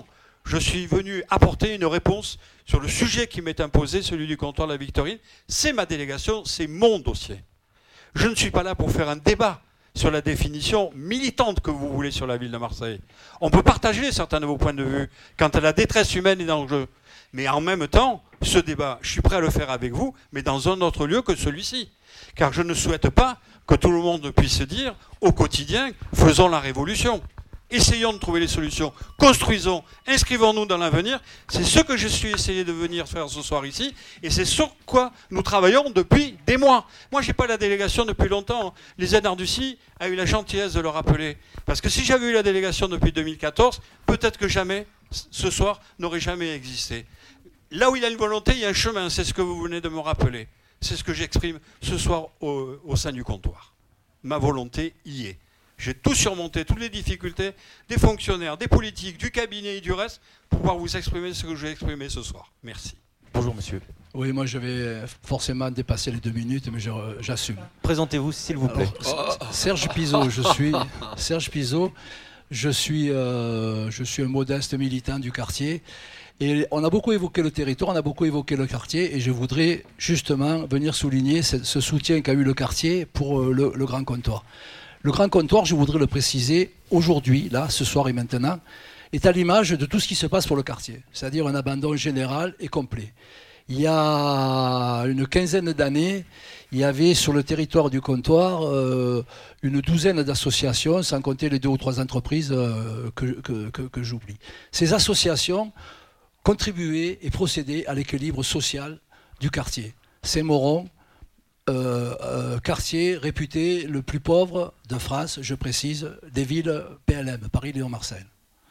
Je suis venu apporter une réponse sur le sujet qui m'est imposé, celui du comptoir de la Victorine. C'est ma délégation, c'est mon dossier. Je ne suis pas là pour faire un débat sur la définition militante que vous voulez sur la ville de Marseille. On peut partager certains de vos points de vue quand la détresse humaine est en jeu. Mais en même temps, ce débat, je suis prêt à le faire avec vous, mais dans un autre lieu que celui-ci. Car je ne souhaite pas que tout le monde puisse dire, au quotidien, faisons la révolution. Essayons de trouver les solutions, construisons, inscrivons-nous dans l'avenir. C'est ce que je suis essayé de venir faire ce soir ici, et c'est sur quoi nous travaillons depuis des mois. Moi, je n'ai pas la délégation depuis longtemps. Lisette Nardussi a eu la gentillesse de le rappeler. Parce que si j'avais eu la délégation depuis 2014, peut-être que jamais, ce soir, n'aurait jamais existé. Là où il y a une volonté, il y a un chemin, c'est ce que vous venez de me rappeler. C'est ce que j'exprime ce soir au sein du comptoir. Ma volonté y est. J'ai tout surmonté, toutes les difficultés des fonctionnaires, des politiques, du cabinet et du reste, pour pouvoir vous exprimer ce que je vais exprimer ce soir. Merci. Bonjour monsieur. Oui, moi je vais forcément dépasser les 2 minutes, mais j'assume. Présentez-vous s'il vous plaît. Serge Pizot, Serge Pizot, je suis un modeste militant du quartier. Et on a beaucoup évoqué le territoire, on a beaucoup évoqué le quartier, et je voudrais justement venir souligner ce soutien qu'a eu le quartier pour le Grand Comptoir. Le Grand Comptoir, je voudrais le préciser, aujourd'hui, là, ce soir et maintenant, est à l'image de tout ce qui se passe pour le quartier, c'est-à-dire un abandon général et complet. Il y a une quinzaine d'années, il y avait sur le territoire du comptoir une douzaine d'associations, sans compter les 2 ou 3 entreprises que j'oublie. Ces associations contribuaient et procédaient à l'équilibre social du quartier. Saint-Mauron, quartier réputé le plus pauvre de France, je précise, des villes PLM, Paris, Lyon, Marseille.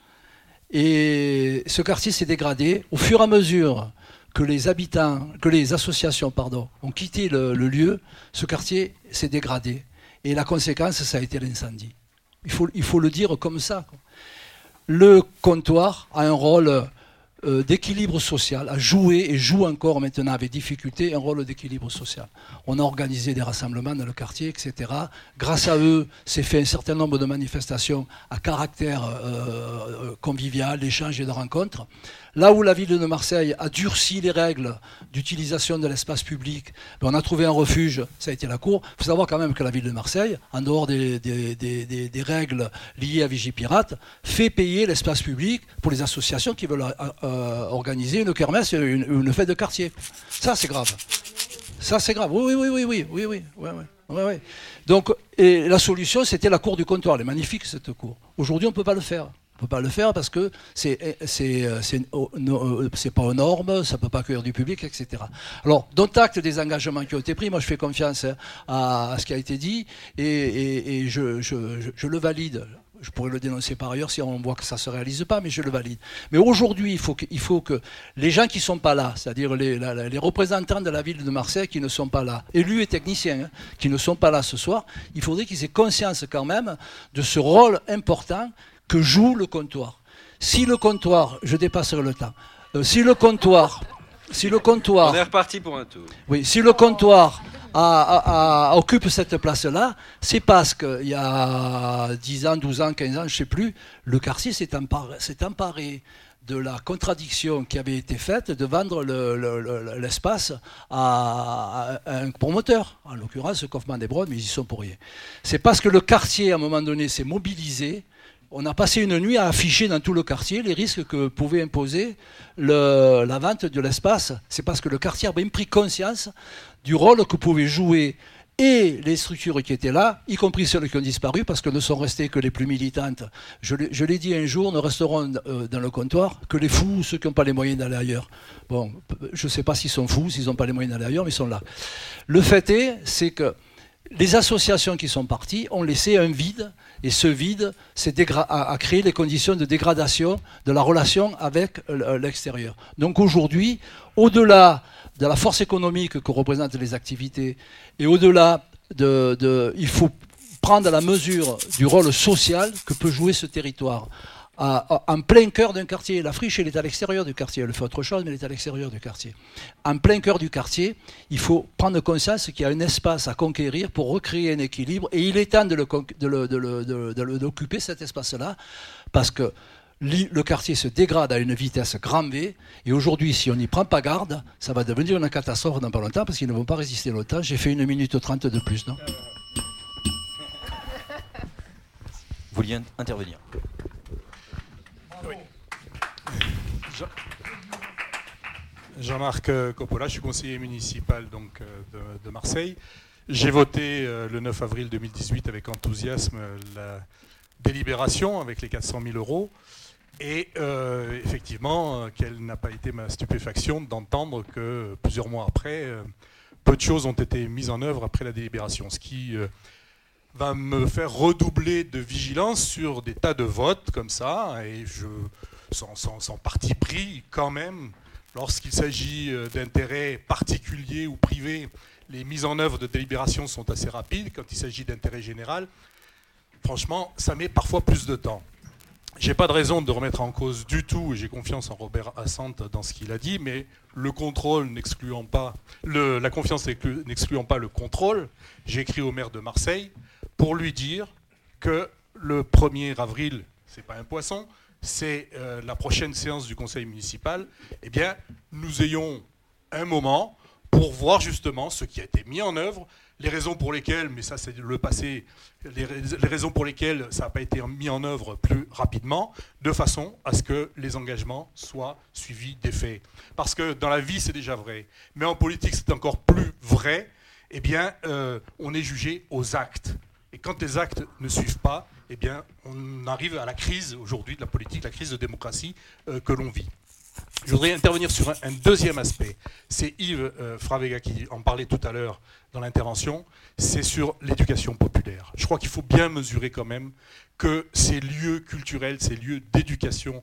Et ce quartier s'est dégradé au fur et à mesure que les associations ont quitté le lieu, ce quartier s'est dégradé. Et la conséquence, ça a été l'incendie. Il faut le dire comme ça. Le comptoir a un rôle d'équilibre social, a joué et joue encore maintenant avec difficulté un rôle d'équilibre social. On a organisé des rassemblements dans le quartier, etc. Grâce à eux, s'est fait un certain nombre de manifestations à caractère convivial, d'échange et de rencontres. Là où la ville de Marseille a durci les règles d'utilisation de l'espace public, on a trouvé un refuge, ça a été la cour. Il faut savoir quand même que la ville de Marseille, en dehors des règles liées à Vigipirate, fait payer l'espace public pour les associations qui veulent organiser une kermesse, une fête de quartier. Ça, c'est grave. Ça, c'est grave. Oui. Donc, et la solution, c'était la cour du comptoir. Elle est magnifique, cette cour. Aujourd'hui, on ne peut pas le faire. On ne peut pas le faire parce que c'est pas aux normes, ça ne peut pas accueillir du public, etc. Alors, dont acte des engagements qui ont été pris, moi je fais confiance à ce qui a été dit et je le valide. Je pourrais le dénoncer par ailleurs si on voit que ça ne se réalise pas, mais je le valide. Mais aujourd'hui, il faut que les gens qui ne sont pas là, c'est-à-dire les représentants de la ville de Marseille qui ne sont pas là, élus et techniciens qui ne sont pas là ce soir, il faudrait qu'ils aient conscience quand même de ce rôle important que joue le comptoir. Si le comptoir, je dépasserai le temps, si le comptoir... On est reparti pour un tour. Oui, si le comptoir occupe cette place-là, c'est parce qu'il y a 10 ans, 12 ans, 15 ans, je ne sais plus, le quartier s'est emparé de la contradiction qui avait été faite de vendre l'espace à un promoteur, en l'occurrence Kaufmann des Brodes, mais ils y sont pour rien. C'est parce que le quartier, à un moment donné, s'est mobilisé. On a passé une nuit à afficher dans tout le quartier les risques que pouvait imposer la vente de l'espace. C'est parce que le quartier a bien pris conscience du rôle que pouvaient jouer et les structures qui étaient là, y compris celles qui ont disparu, parce que ne sont restées que les plus militantes. Je l'ai dit un jour, ne resteront dans le comptoir que les fous, ceux qui n'ont pas les moyens d'aller ailleurs. Bon, je ne sais pas s'ils sont fous, s'ils n'ont pas les moyens d'aller ailleurs, mais ils sont là. Le fait c'est que les associations qui sont parties ont laissé un vide, et ce vide a créé les conditions de dégradation de la relation avec l'extérieur. Donc aujourd'hui, au-delà de la force économique que représentent les activités, et au-delà il faut prendre la mesure du rôle social que peut jouer ce territoire. En plein cœur d'un quartier. La friche, elle est à l'extérieur du quartier. Elle fait autre chose, mais elle est à l'extérieur du quartier. En plein cœur du quartier, il faut prendre conscience qu'il y a un espace à conquérir pour recréer un équilibre. Et il est temps de l'occuper, cet espace-là, parce que le quartier se dégrade à une vitesse grand V. Et aujourd'hui, si on n'y prend pas garde, ça va devenir une catastrophe dans pas longtemps parce qu'ils ne vont pas résister longtemps. J'ai fait 1 minute 30 de plus, non ? Vous vouliez intervenir ? Oui. Jean-Marc Coppola, je suis conseiller municipal donc, de Marseille. J'ai voté le 9 avril 2018 avec enthousiasme la délibération avec les 400 000 euros. Et effectivement, quelle n'a pas été ma stupéfaction d'entendre que plusieurs mois après, peu de choses ont été mises en œuvre après la délibération. Ce qui va me faire redoubler de vigilance sur des tas de votes comme ça, et sans parti pris quand même, lorsqu'il s'agit d'intérêts particuliers ou privés, les mises en œuvre de délibération sont assez rapides. Quand il s'agit d'intérêt général, franchement, ça met parfois plus de temps. Je n'ai pas de raison de remettre en cause du tout, et j'ai confiance en Robert Assante dans ce qu'il a dit, mais le contrôle n'excluant pas, la confiance n'excluant pas le contrôle, j'ai écrit au maire de Marseille pour lui dire que le 1er avril, c'est pas un poisson, c'est la prochaine séance du conseil municipal, eh bien, nous ayons un moment pour voir justement ce qui a été mis en œuvre, les raisons pour lesquelles, mais ça c'est le passé, les raisons pour lesquelles ça n'a pas été mis en œuvre plus rapidement, de façon à ce que les engagements soient suivis des faits. Parce que dans la vie c'est déjà vrai, mais en politique c'est encore plus vrai, eh bien on est jugé aux actes. Et quand les actes ne suivent pas, eh bien on arrive à la crise aujourd'hui de la politique, la crise de démocratie que l'on vit. Je voudrais intervenir sur un deuxième aspect. C'est Yves Fravega qui en parlait tout à l'heure dans l'intervention. C'est sur l'éducation populaire. Je crois qu'il faut bien mesurer quand même que ces lieux culturels, ces lieux d'éducation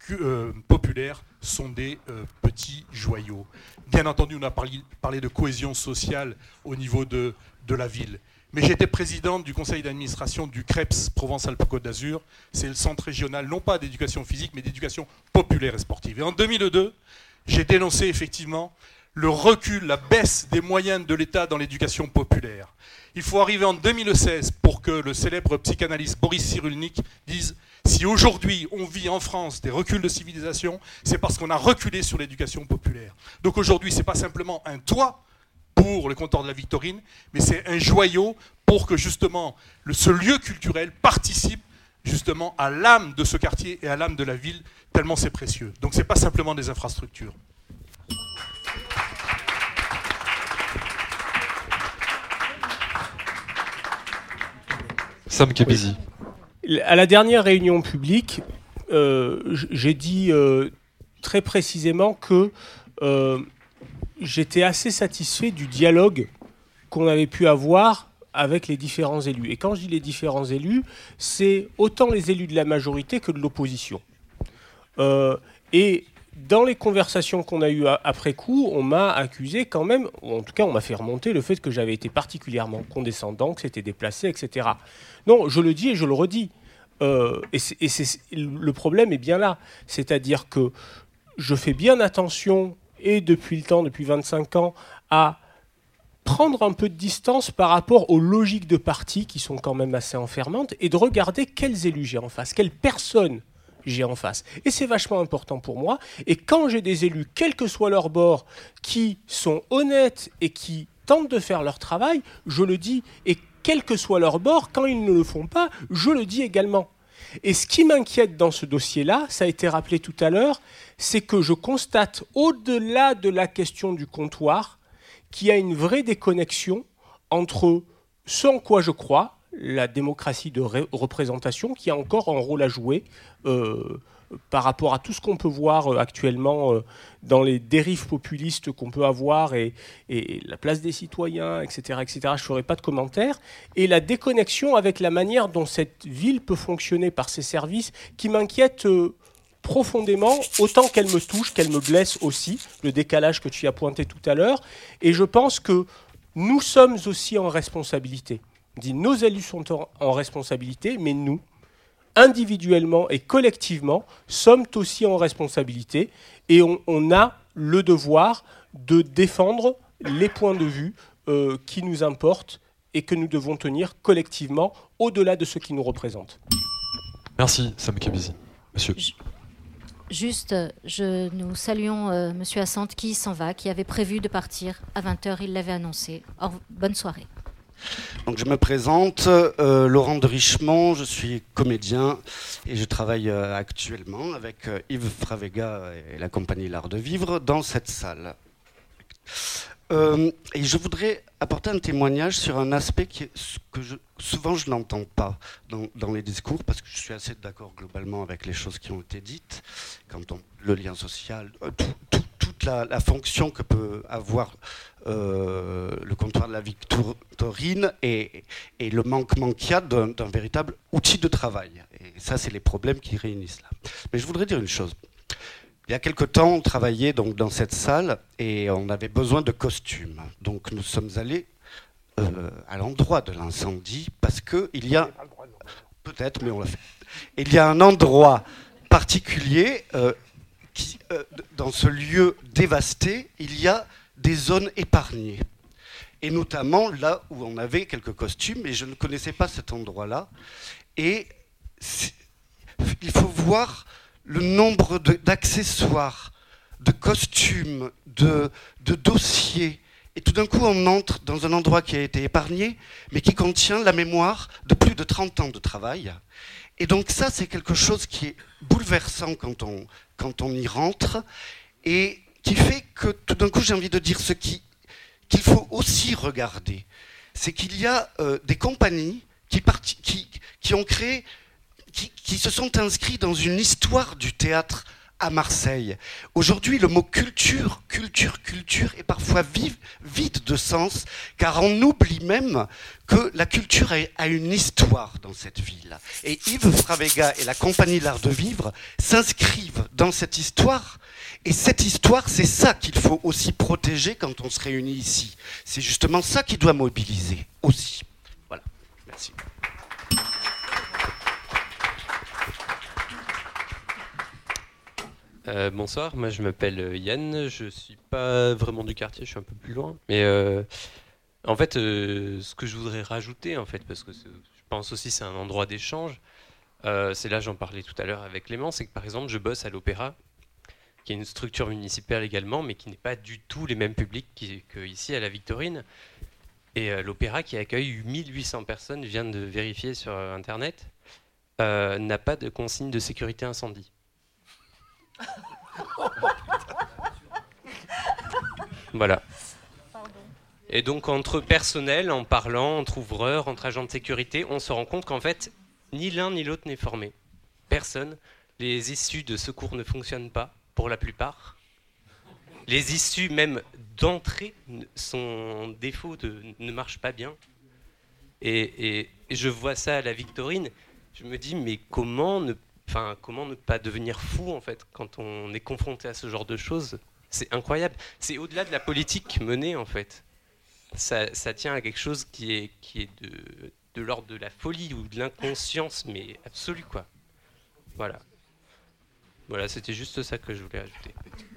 populaire sont des petits joyaux. Bien entendu, on a parlé de cohésion sociale au niveau de la ville. Mais j'étais président du conseil d'administration du CREPS Provence-Alpes-Côte d'Azur. C'est le centre régional, non pas d'éducation physique, mais d'éducation populaire et sportive. Et en 2002, j'ai dénoncé effectivement le recul, la baisse des moyens de l'État dans l'éducation populaire. Il faut arriver en 2016 pour que le célèbre psychanalyste Boris Cyrulnik dise « Si aujourd'hui on vit en France des reculs de civilisation, c'est parce qu'on a reculé sur l'éducation populaire. » Donc aujourd'hui, ce n'est pas simplement un toit pour le comptoir de la Victorine, mais c'est un joyau pour que justement ce lieu culturel participe justement à l'âme de ce quartier et à l'âme de la ville, tellement c'est précieux. Donc ce n'est pas simplement des infrastructures. Sam Kebizi. À la dernière réunion publique, j'ai dit très précisément que j'étais assez satisfait du dialogue qu'on avait pu avoir avec les différents élus. Et quand je dis les différents élus, c'est autant les élus de la majorité que de l'opposition. Et dans les conversations qu'on a eues après coup, on m'a accusé quand même, ou en tout cas on m'a fait remonter le fait que j'avais été particulièrement condescendant, que c'était déplacé, etc. Non, je le dis et je le redis. Le problème est bien là. C'est-à-dire que je fais bien attention, et depuis 25 ans, à prendre un peu de distance par rapport aux logiques de parti qui sont quand même assez enfermantes et de regarder quels élus j'ai en face, quelles personnes j'ai en face. Et c'est vachement important pour moi. Et quand j'ai des élus, quel que soit leur bord, qui sont honnêtes et qui tentent de faire leur travail, je le dis. Et quel que soit leur bord, quand ils ne le font pas, je le dis également. Et ce qui m'inquiète dans ce dossier-là, ça a été rappelé tout à l'heure, c'est que je constate, au-delà de la question du comptoir, qu'il y a une vraie déconnexion entre ce en quoi je crois, la démocratie de représentation, qui a encore un rôle à jouer par rapport à tout ce qu'on peut voir actuellement dans les dérives populistes qu'on peut avoir et la place des citoyens, etc., etc. Je ne ferai pas de commentaires. Et la déconnexion avec la manière dont cette ville peut fonctionner par ses services qui m'inquiète profondément, autant qu'elle me touche, qu'elle me blesse aussi, le décalage que tu as pointé tout à l'heure. Et je pense que nous sommes aussi en responsabilité. On dit nos élus sont en responsabilité, mais nous, individuellement et collectivement, sommes aussi en responsabilité et on a le devoir de défendre les points de vue qui nous importent et que nous devons tenir collectivement au-delà de ce qui nous représente. Merci Sam Kebizi. Monsieur. Juste, nous saluons Monsieur Assante qui s'en va, qui avait prévu de partir à 20h, il l'avait annoncé. Bonne soirée. Donc je me présente, Laurent de Richemont, je suis comédien et je travaille actuellement avec Yves Fravega et la compagnie L'Art de Vivre dans cette salle. Et je voudrais apporter un témoignage sur un aspect souvent je n'entends pas dans les discours, parce que je suis assez d'accord globalement avec les choses qui ont été dites, le lien social, toute la fonction que peut avoir le comptoir de la Victorine et le manquement qu'il y a d'un véritable outil de travail. Et ça, c'est les problèmes qui réunissent là. Mais je voudrais dire une chose. Il y a quelque temps, on travaillait donc dans cette salle et on avait besoin de costumes. Donc nous sommes allés à l'endroit de l'incendie parce qu'il y a... Peut-être, mais on l'a fait. Il y a un endroit particulier dans ce lieu dévasté, il y a des zones épargnées. Et notamment là où on avait quelques costumes, et je ne connaissais pas cet endroit-là. Et il faut voir le nombre d'accessoires, de costumes, de dossiers. Et tout d'un coup, on entre dans un endroit qui a été épargné, mais qui contient la mémoire de plus de 30 ans de travail. Et donc ça, c'est quelque chose qui est bouleversant quand on y rentre, et qui fait que tout d'un coup, j'ai envie de dire qu'il faut aussi regarder. C'est qu'il y a des compagnies qui ont créé, qui se sont inscrits dans une histoire du théâtre à Marseille. Aujourd'hui, le mot culture est parfois vide de sens, car on oublie même que la culture a une histoire dans cette ville. Et Yves Fravega et la compagnie L'Art de Vivre s'inscrivent dans cette histoire. Et cette histoire, c'est ça qu'il faut aussi protéger quand on se réunit ici. C'est justement ça qui doit mobiliser aussi. Voilà. Merci. Bonsoir, moi je m'appelle Yann, je suis pas vraiment du quartier, je suis un peu plus loin. Mais en fait, ce que je voudrais rajouter, en fait, parce que je pense aussi c'est un endroit d'échange, c'est là j'en parlais tout à l'heure avec Clément, c'est que par exemple je bosse à l'Opéra, qui est une structure municipale également, mais qui n'est pas du tout les mêmes publics qu'ici à la Victorine. Et l'Opéra, qui accueille 1800 personnes, je viens de vérifier sur Internet, n'a pas de consigne de sécurité incendie. Voilà. Et donc entre personnel, en parlant, entre ouvreurs, entre agents de sécurité, on se rend compte qu'en fait, ni l'un ni l'autre n'est formé. Personne. Les issues de secours ne fonctionnent pas, pour la plupart. Les issues même d'entrée, son défaut ne marche pas bien. Et je vois ça à la Victorine, je me dis mais comment ne pas devenir fou en fait quand on est confronté à ce genre de choses. C'est incroyable. C'est au-delà de la politique menée en fait. Ça tient à quelque chose qui est de l'ordre de la folie ou de l'inconscience, mais absolue quoi. Voilà. Voilà, c'était juste ça que je voulais ajouter.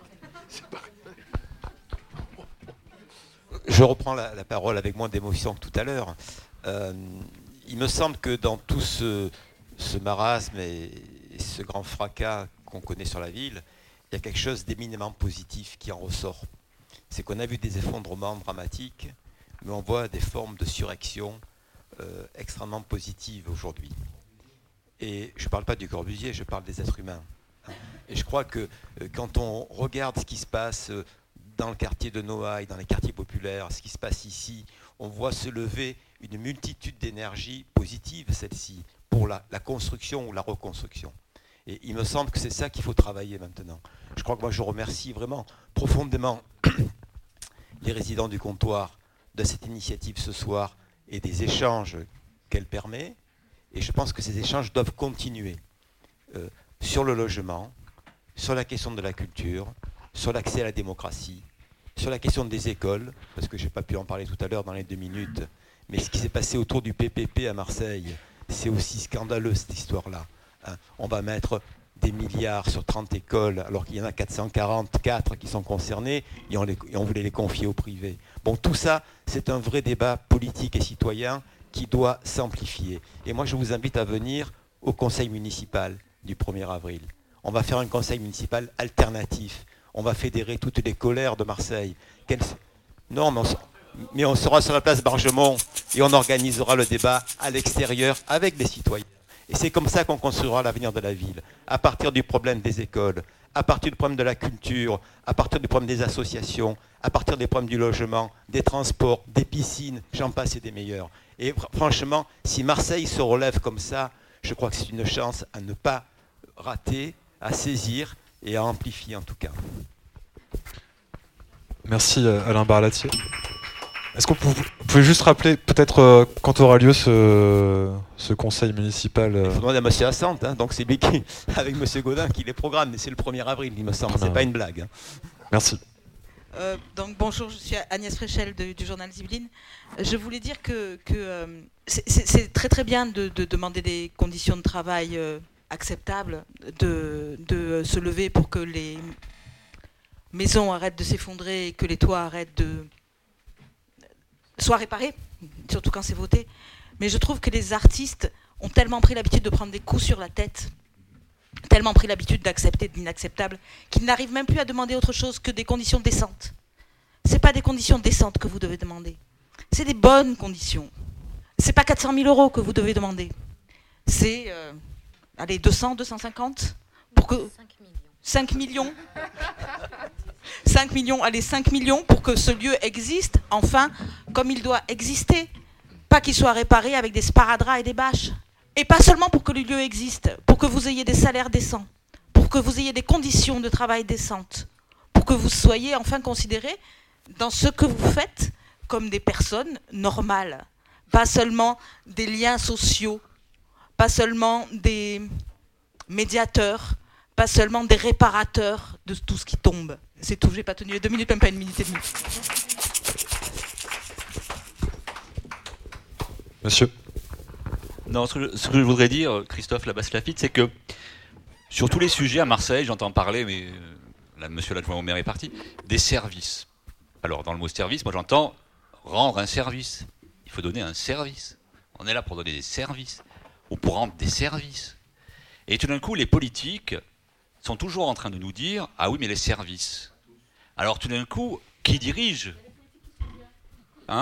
Je reprends la parole avec moins d'émotion que tout à l'heure. Il me semble que dans tout ce marasme et ce grand fracas qu'on connaît sur la ville, il y a quelque chose d'éminemment positif qui en ressort. C'est qu'on a vu des effondrements dramatiques, mais on voit des formes de surreaction extrêmement positives aujourd'hui. Et je ne parle pas du Corbusier, je parle des êtres humains. Et je crois que quand on regarde ce qui se passe dans le quartier de Noailles, dans les quartiers populaires, ce qui se passe ici, on voit se lever une multitude d'énergies positives, celle-ci, pour la construction ou la reconstruction. Et il me semble que c'est ça qu'il faut travailler maintenant. Je crois que moi je remercie vraiment profondément les résidents du comptoir de cette initiative ce soir et des échanges qu'elle permet. Et je pense que ces échanges doivent continuer sur le logement, sur la question de la culture, sur l'accès à la démocratie, sur la question des écoles, parce que je n'ai pas pu en parler tout à l'heure dans les 2 minutes, mais ce qui s'est passé autour du PPP à Marseille, c'est aussi scandaleux cette histoire-là. On va mettre des milliards sur 30 écoles, alors qu'il y en a 444 qui sont concernées, et on voulait les confier au privé. Bon, tout ça, c'est un vrai débat politique et citoyen qui doit s'amplifier. Et moi, je vous invite à venir au conseil municipal du 1er avril. On va faire un conseil municipal alternatif. On va fédérer toutes les colères de Marseille. Non, mais on sera sur la place Bargemont et on organisera le débat à l'extérieur avec les citoyens. Et c'est comme ça qu'on construira l'avenir de la ville, à partir du problème des écoles, à partir du problème de la culture, à partir du problème des associations, à partir des problèmes du logement, des transports, des piscines, j'en passe et des meilleurs. Et franchement, si Marseille se relève comme ça, je crois que c'est une chance à ne pas rater, à saisir et à amplifier en tout cas. Merci Alain Barlatier. Est-ce qu'on pouvez juste rappeler peut-être quand aura lieu ce conseil municipal Il faut demander à M. Assante, hein, donc c'est lui qui, avec M. Gaudin qui les programme, mais c'est le 1er avril il me semble, c'est pas une blague. Hein. Merci. Donc bonjour, je suis Agnès Fréchel du journal Zibeline. Je voulais dire que c'est très très bien de demander des conditions de travail acceptables, de se lever pour que les maisons arrêtent de s'effondrer et que les toits arrêtent de soient réparés, surtout quand c'est voté. Mais je trouve que les artistes ont tellement pris l'habitude de prendre des coups sur la tête, tellement pris l'habitude d'accepter de l'inacceptable, qu'ils n'arrivent même plus à demander autre chose que des conditions décentes. C'est pas des conditions décentes que vous devez demander. C'est des bonnes conditions. C'est pas 400 000 euros que vous devez demander. C'est, allez, 200, 250 pour que... 5 millions. 5 millions, allez, 5 millions pour que ce lieu existe, enfin, comme il doit exister. Pas qu'il soit réparé avec des sparadraps et des bâches. Et pas seulement pour que le lieu existe, pour que vous ayez des salaires décents, pour que vous ayez des conditions de travail décentes, pour que vous soyez enfin considérés dans ce que vous faites comme des personnes normales. Pas seulement des liens sociaux, pas seulement des médiateurs, pas seulement des réparateurs de tout ce qui tombe. C'est tout, j'ai pas tenu les 2 minutes, même pas 1 minute et demie. Monsieur. Non, ce que je voudrais dire, Christophe Labasse-Lafitte, c'est que sur tous les sujets à Marseille, j'entends parler, mais là, monsieur l'adjoint au maire est parti, des services. Alors, dans le mot service, moi j'entends rendre un service. Il faut donner un service. On est là pour donner des services, ou pour rendre des services. Et tout d'un coup, les politiques sont toujours en train de nous dire « Ah oui, mais les services ». Alors tout d'un coup, qui dirige ? Hein ?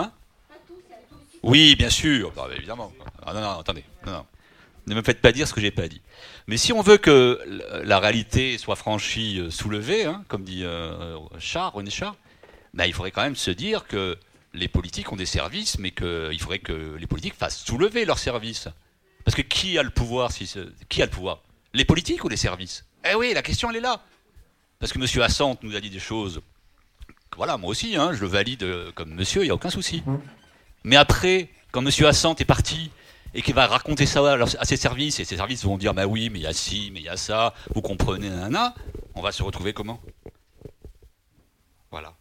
Oui, bien sûr, bah, évidemment. Ah, non, attendez. Non. Ne me faites pas dire ce que j'ai pas dit. Mais si on veut que la réalité soit franchie, soulevée, hein, comme dit René Char, bah, il faudrait quand même se dire que les politiques ont des services, mais qu'il faudrait que les politiques fassent soulever leurs services. Parce que qui a le pouvoir Qui a le pouvoir ? Les politiques ou les services ? Eh oui, la question elle est là. Parce que M. Assante nous a dit des choses. Voilà, moi aussi, hein, je le valide comme monsieur, il n'y a aucun souci. Mais après, quand M. Assante est parti et qu'il va raconter ça à ses services, et ses services vont dire bah oui, mais il y a ci, mais il y a ça, vous comprenez, nanana, on va se retrouver comment ? Voilà.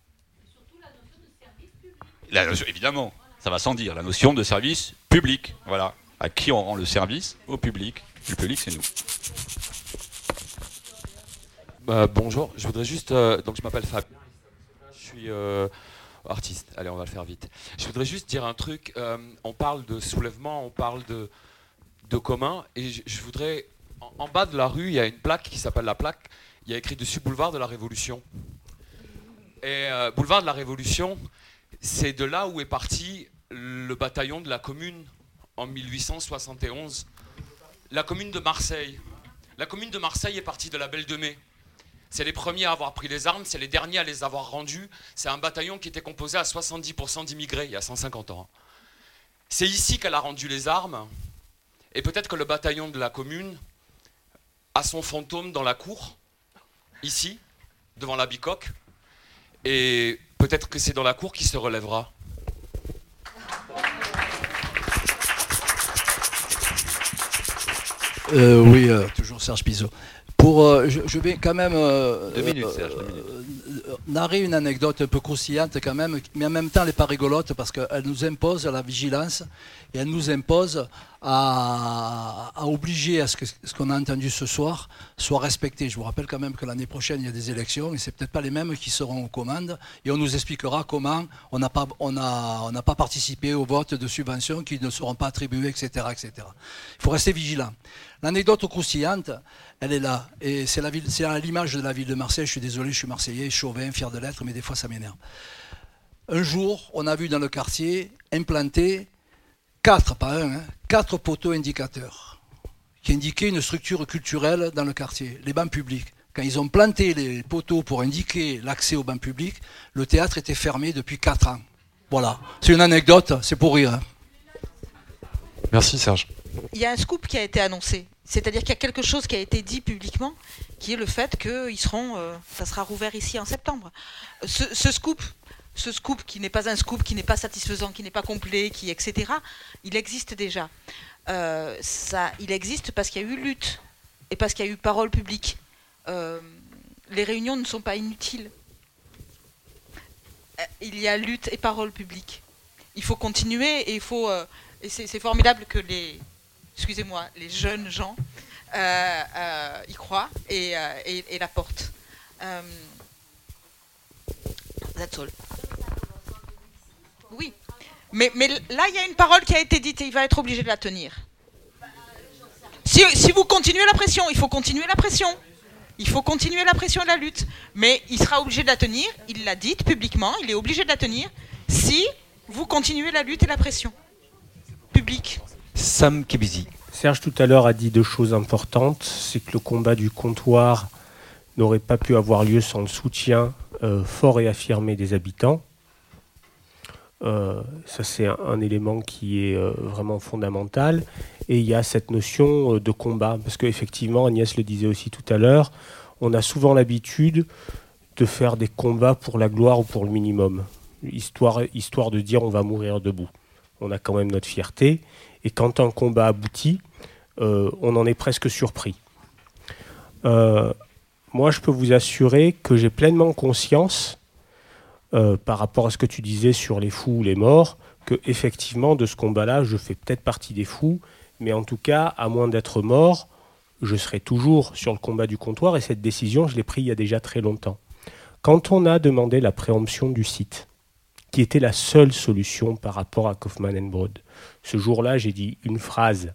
Évidemment, ça va sans dire, la notion de service public. Voilà. À qui on rend le service ? Au public. Le public, c'est nous. Bonjour, je voudrais juste... donc je m'appelle Fab. Je suis artiste. Allez, on va le faire vite. Je voudrais juste dire un truc. On parle de soulèvement, on parle de commun. Et je voudrais... En bas de la rue, il y a une plaque qui s'appelle la plaque. Il y a écrit dessus Boulevard de la Révolution. Et Boulevard de la Révolution, c'est de là où est parti le bataillon de la Commune en 1871. La Commune de Marseille. La Commune de Marseille est partie de la Belle de Mai. C'est les premiers à avoir pris les armes, c'est les derniers à les avoir rendues. C'est un bataillon qui était composé à 70% d'immigrés il y a 150 ans. C'est ici qu'elle a rendu les armes. Et peut-être que le bataillon de la Commune a son fantôme dans la cour, ici, devant la bicoque. Et peut-être que c'est dans la cour qu'il se relèvera. Oui, toujours Serge Pizot. Je vais quand même 2 minutes, Serge, 2 minutes. Narrer une anecdote un peu croustillante quand même, mais en même temps elle n'est pas rigolote parce qu'elle nous impose la vigilance et elle nous impose à à obliger à ce qu'on a entendu ce soir soit respecté. Je vous rappelle quand même que l'année prochaine, il y a des élections et c'est peut-être pas les mêmes qui seront aux commandes et on nous expliquera comment on n'a pas participé au vote de subventions qui ne seront pas attribuées, etc., etc. Il faut rester vigilant. L'anecdote croustillante, elle est là et c'est à l'image de la ville de Marseille. Je suis désolé, je suis marseillais, chauvin, fier de l'être, mais des fois ça m'énerve. Un jour, on a vu dans le quartier implanter 4 poteaux indicateurs qui indiquaient une structure culturelle dans le quartier, les bancs publics. Quand ils ont planté les poteaux pour indiquer l'accès aux bancs publics, le théâtre était fermé depuis 4 ans. Voilà, c'est une anecdote, c'est pour rire. Merci Serge. Il y a un scoop qui a été annoncé, c'est-à-dire qu'il y a quelque chose qui a été dit publiquement, qui est le fait que ça sera rouvert ici en septembre. Ce scoop qui n'est pas un scoop, qui n'est pas satisfaisant, qui n'est pas complet, etc., il existe déjà. Il existe parce qu'il y a eu lutte et parce qu'il y a eu parole publique. Les réunions ne sont pas inutiles. Il y a lutte et parole publique. Il faut continuer et et c'est formidable que les jeunes gens y croient et la portent. That's all. Oui, mais là, il y a une parole qui a été dite et il va être obligé de la tenir. Si vous continuez la pression, il faut continuer la pression. Il faut continuer la pression et la lutte. Mais il sera obligé de la tenir, il l'a dite publiquement, il est obligé de la tenir si vous continuez la lutte et la pression publique. Sam Kebizi. Serge tout à l'heure a dit 2 choses importantes. C'est que le combat du comptoir n'aurait pas pu avoir lieu sans le soutien fort et affirmé des habitants. Ça c'est un élément qui est vraiment fondamental. Et il y a cette notion de combat, parce qu'effectivement, Agnès le disait aussi tout à l'heure, on a souvent l'habitude de faire des combats pour la gloire ou pour le minimum, histoire de dire on va mourir debout. On a quand même notre fierté, et quand un combat aboutit, on en est presque surpris. Moi, je peux vous assurer que j'ai pleinement conscience, par rapport à ce que tu disais sur les fous ou les morts, que effectivement, de ce combat-là, je fais peut-être partie des fous, mais en tout cas, à moins d'être mort, je serai toujours sur le combat du comptoir, et cette décision, je l'ai prise il y a déjà très longtemps. Quand on a demandé la préemption du site, qui était la seule solution par rapport à Kaufmann & Broad, ce jour-là, j'ai dit une phrase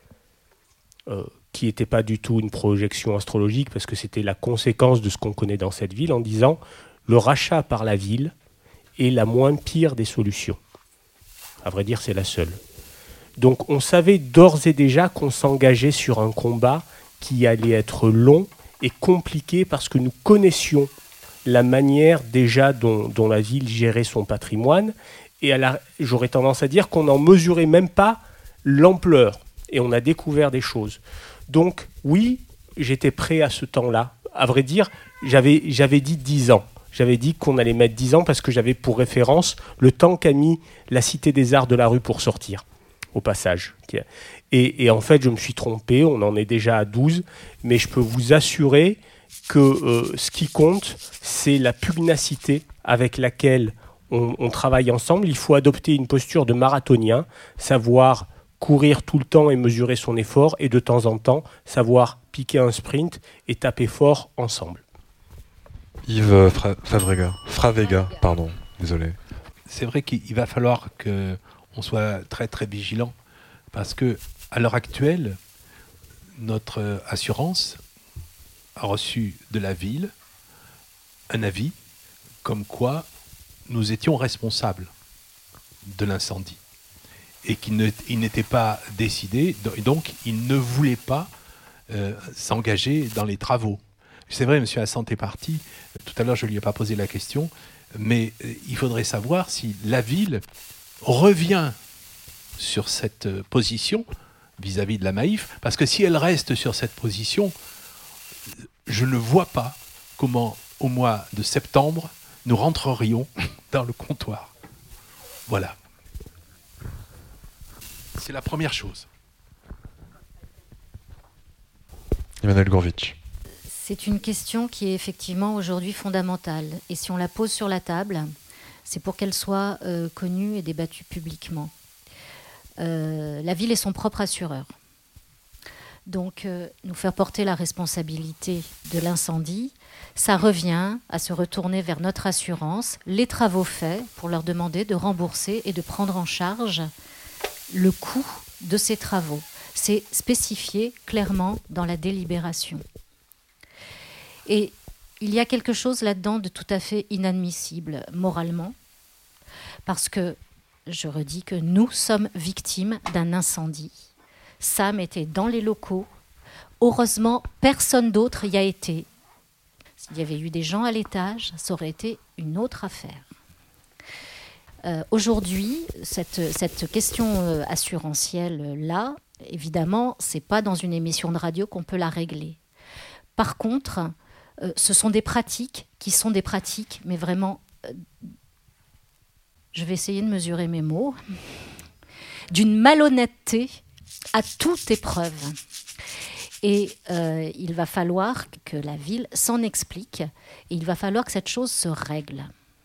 qui n'était pas du tout une projection astrologique, parce que c'était la conséquence de ce qu'on connaît dans cette ville, en disant « le rachat par la ville est la moins pire des solutions ». À vrai dire, c'est la seule. Donc on savait d'ores et déjà qu'on s'engageait sur un combat qui allait être long et compliqué, parce que nous connaissions la manière déjà dont la ville gérait son patrimoine, et j'aurais tendance à dire qu'on n'en mesurait même pas l'ampleur, et on a découvert des choses. Donc oui, j'étais prêt à ce temps-là. À vrai dire, j'avais dit 10 ans. J'avais dit qu'on allait mettre 10 ans parce que j'avais pour référence le temps qu'a mis la Cité des Arts de la Rue pour sortir, au passage. Et en fait, je me suis trompé, on en est déjà à 12, mais je peux vous assurer que ce qui compte, c'est la pugnacité avec laquelle on travaille ensemble. Il faut adopter une posture de marathonien, savoir courir tout le temps et mesurer son effort, et de temps en temps, savoir piquer un sprint et taper fort ensemble. Yves Fravega, pardon, désolé. C'est vrai qu'il va falloir qu'on soit très très vigilant, parce que à l'heure actuelle, notre assurance a reçu de la ville un avis comme quoi nous étions responsables de l'incendie et qu'il n'était pas décidé, et donc il ne voulait pas s'engager dans les travaux. C'est vrai, M. Assante est parti, tout à l'heure je ne lui ai pas posé la question, mais il faudrait savoir si la ville revient sur cette position vis-à-vis de la Maïf, parce que si elle reste sur cette position, je ne vois pas comment, au mois de septembre, nous rentrerions dans le comptoir. Voilà. C'est la première chose. Emmanuel Gourvitch. C'est une question qui est effectivement aujourd'hui fondamentale. Et si on la pose sur la table, c'est pour qu'elle soit connue et débattue publiquement. La ville est son propre assureur. Donc, nous faire porter la responsabilité de l'incendie, ça revient à se retourner vers notre assurance, les travaux faits, pour leur demander de rembourser et de prendre en charge le coût de ces travaux. C'est spécifié clairement dans la délibération. Et il y a quelque chose là-dedans de tout à fait inadmissible moralement, parce que, je redis que nous sommes victimes d'un incendie. Sam était dans les locaux. Heureusement, personne d'autre y a été. S'il y avait eu des gens à l'étage, ça aurait été une autre affaire. Aujourd'hui, cette question assurantielle-là, évidemment, ce n'est pas dans une émission de radio qu'on peut la régler. Par contre, ce sont des pratiques qui sont des pratiques, mais vraiment, je vais essayer de mesurer mes mots, d'une malhonnêteté à toute épreuve. Et il va falloir que la ville s'en explique, et il va falloir que cette chose se règle.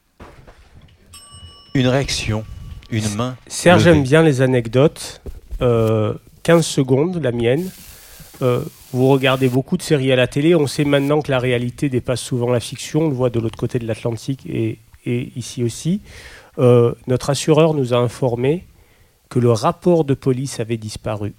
Une réaction, une main. Serge levée. aime bien les anecdotes. 15 secondes, la mienne. Vous regardez beaucoup de séries à la télé. On sait maintenant que la réalité dépasse souvent la fiction. On le voit de l'autre côté de l'Atlantique et ici aussi. Notre assureur nous a informé que le rapport de police avait disparu.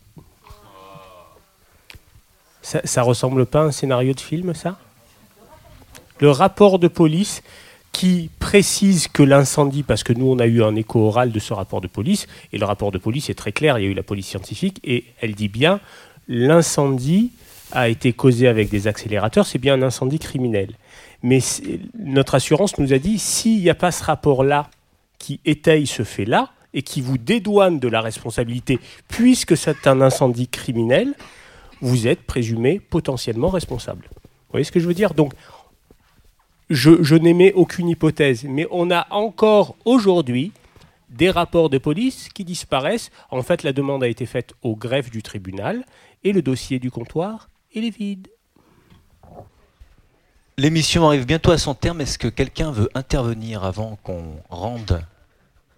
Ça ressemble pas à un scénario de film, ça ? Le rapport de police qui précise que l'incendie, parce que nous on a eu un écho oral de ce rapport de police, et le rapport de police est très clair, il y a eu la police scientifique, et elle dit bien, l'incendie a été causé avec des accélérateurs, c'est bien un incendie criminel. Mais notre assurance nous a dit, s'il n'y a pas ce rapport-là qui étaye ce fait-là, et qui vous dédouane de la responsabilité, puisque c'est un incendie criminel, vous êtes présumé potentiellement responsable. Vous voyez ce que je veux dire ? Donc, je n'émets aucune hypothèse, mais on a encore aujourd'hui des rapports de police qui disparaissent. En fait, la demande a été faite au greffe du tribunal et le dossier du comptoir, il est vide. L'émission arrive bientôt à son terme. Est-ce que quelqu'un veut intervenir avant qu'on rende l'antenne ?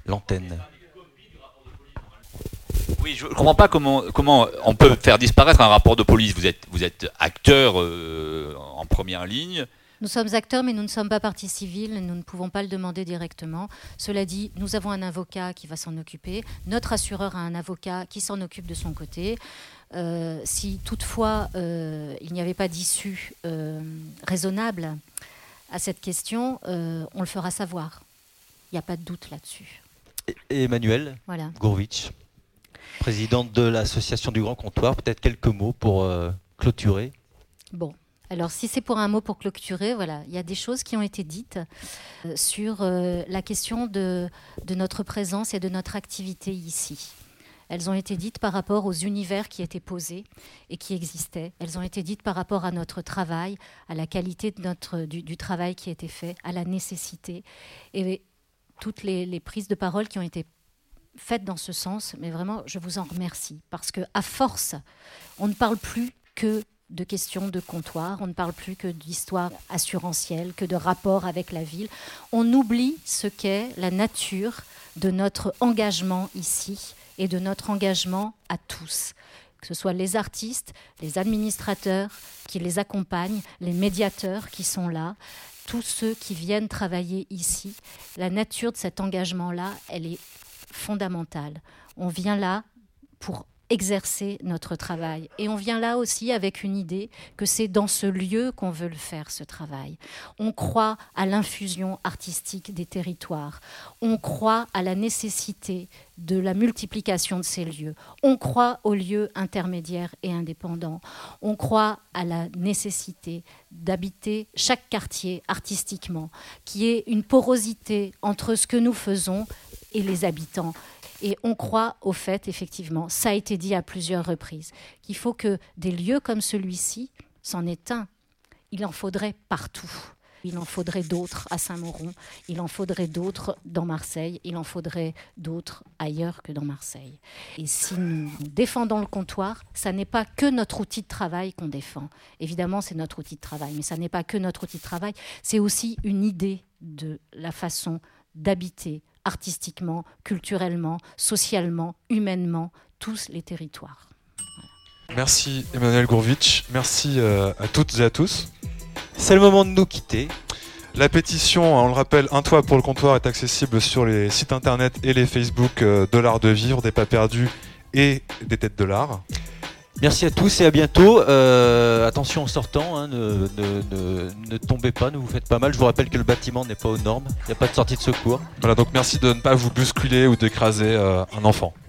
Oui, je ne comprends pas comment on peut faire disparaître un rapport de police. Vous êtes acteur en première ligne. Nous sommes acteurs, mais nous ne sommes pas partie civile, nous ne pouvons pas le demander directement. Cela dit, nous avons un avocat qui va s'en occuper, notre assureur a un avocat qui s'en occupe de son côté. Si toutefois il n'y avait pas d'issue raisonnable à cette question, on le fera savoir. Il n'y a pas de doute là-dessus. Et Emmanuel Gourvitch, présidente de l'association du Grand Comptoir, peut-être quelques mots pour clôturer. Bon. Alors, si c'est pour un mot pour clôturer, voilà, il y a des choses qui ont été dites sur la question de notre présence et de notre activité ici. Elles ont été dites par rapport aux univers qui étaient posés et qui existaient. Elles ont été dites par rapport à notre travail, à la qualité de du travail qui a été fait, à la nécessité. Et toutes les prises de parole qui ont été faites dans ce sens, mais vraiment, je vous en remercie. Parce qu'à force, on ne parle plus que de questions de comptoir, on ne parle plus que d'histoire assurantielle, que de rapport avec la ville. On oublie ce qu'est la nature de notre engagement ici et de notre engagement à tous, que ce soit les artistes, les administrateurs qui les accompagnent, les médiateurs qui sont là, tous ceux qui viennent travailler ici. La nature de cet engagement-là, elle est fondamentale. On vient là pour exercer notre travail. Et on vient là aussi avec une idée que c'est dans ce lieu qu'on veut le faire, ce travail. On croit à l'infusion artistique des territoires. On croit à la nécessité de la multiplication de ces lieux. On croit aux lieux intermédiaires et indépendants. On croit à la nécessité d'habiter chaque quartier artistiquement, qui est une porosité entre ce que nous faisons et les habitants. Et on croit au fait, effectivement, ça a été dit à plusieurs reprises, qu'il faut que des lieux comme celui-ci, c'en est un, il en faudrait partout. Il en faudrait d'autres à Saint-Mauron, il en faudrait d'autres dans Marseille, il en faudrait d'autres ailleurs que dans Marseille. Et si nous défendons le comptoir, ça n'est pas que notre outil de travail qu'on défend. Évidemment, c'est notre outil de travail, mais ça n'est pas que notre outil de travail, c'est aussi une idée de la façon d'habiter artistiquement, culturellement, socialement, humainement, tous les territoires. Voilà. Merci Emmanuel Gourvitch, merci à toutes et à tous. C'est le moment de nous quitter. La pétition, on le rappelle, Un toit pour le comptoir est accessible sur les sites internet et les Facebook de l'art de vivre, des pas perdus et des têtes de l'art. Merci à tous et à bientôt. Attention en sortant, hein, ne tombez pas, ne vous faites pas mal. Je vous rappelle que le bâtiment n'est pas aux normes, il n'y a pas de sortie de secours. Voilà, donc merci de ne pas vous bousculer ou d'écraser un enfant.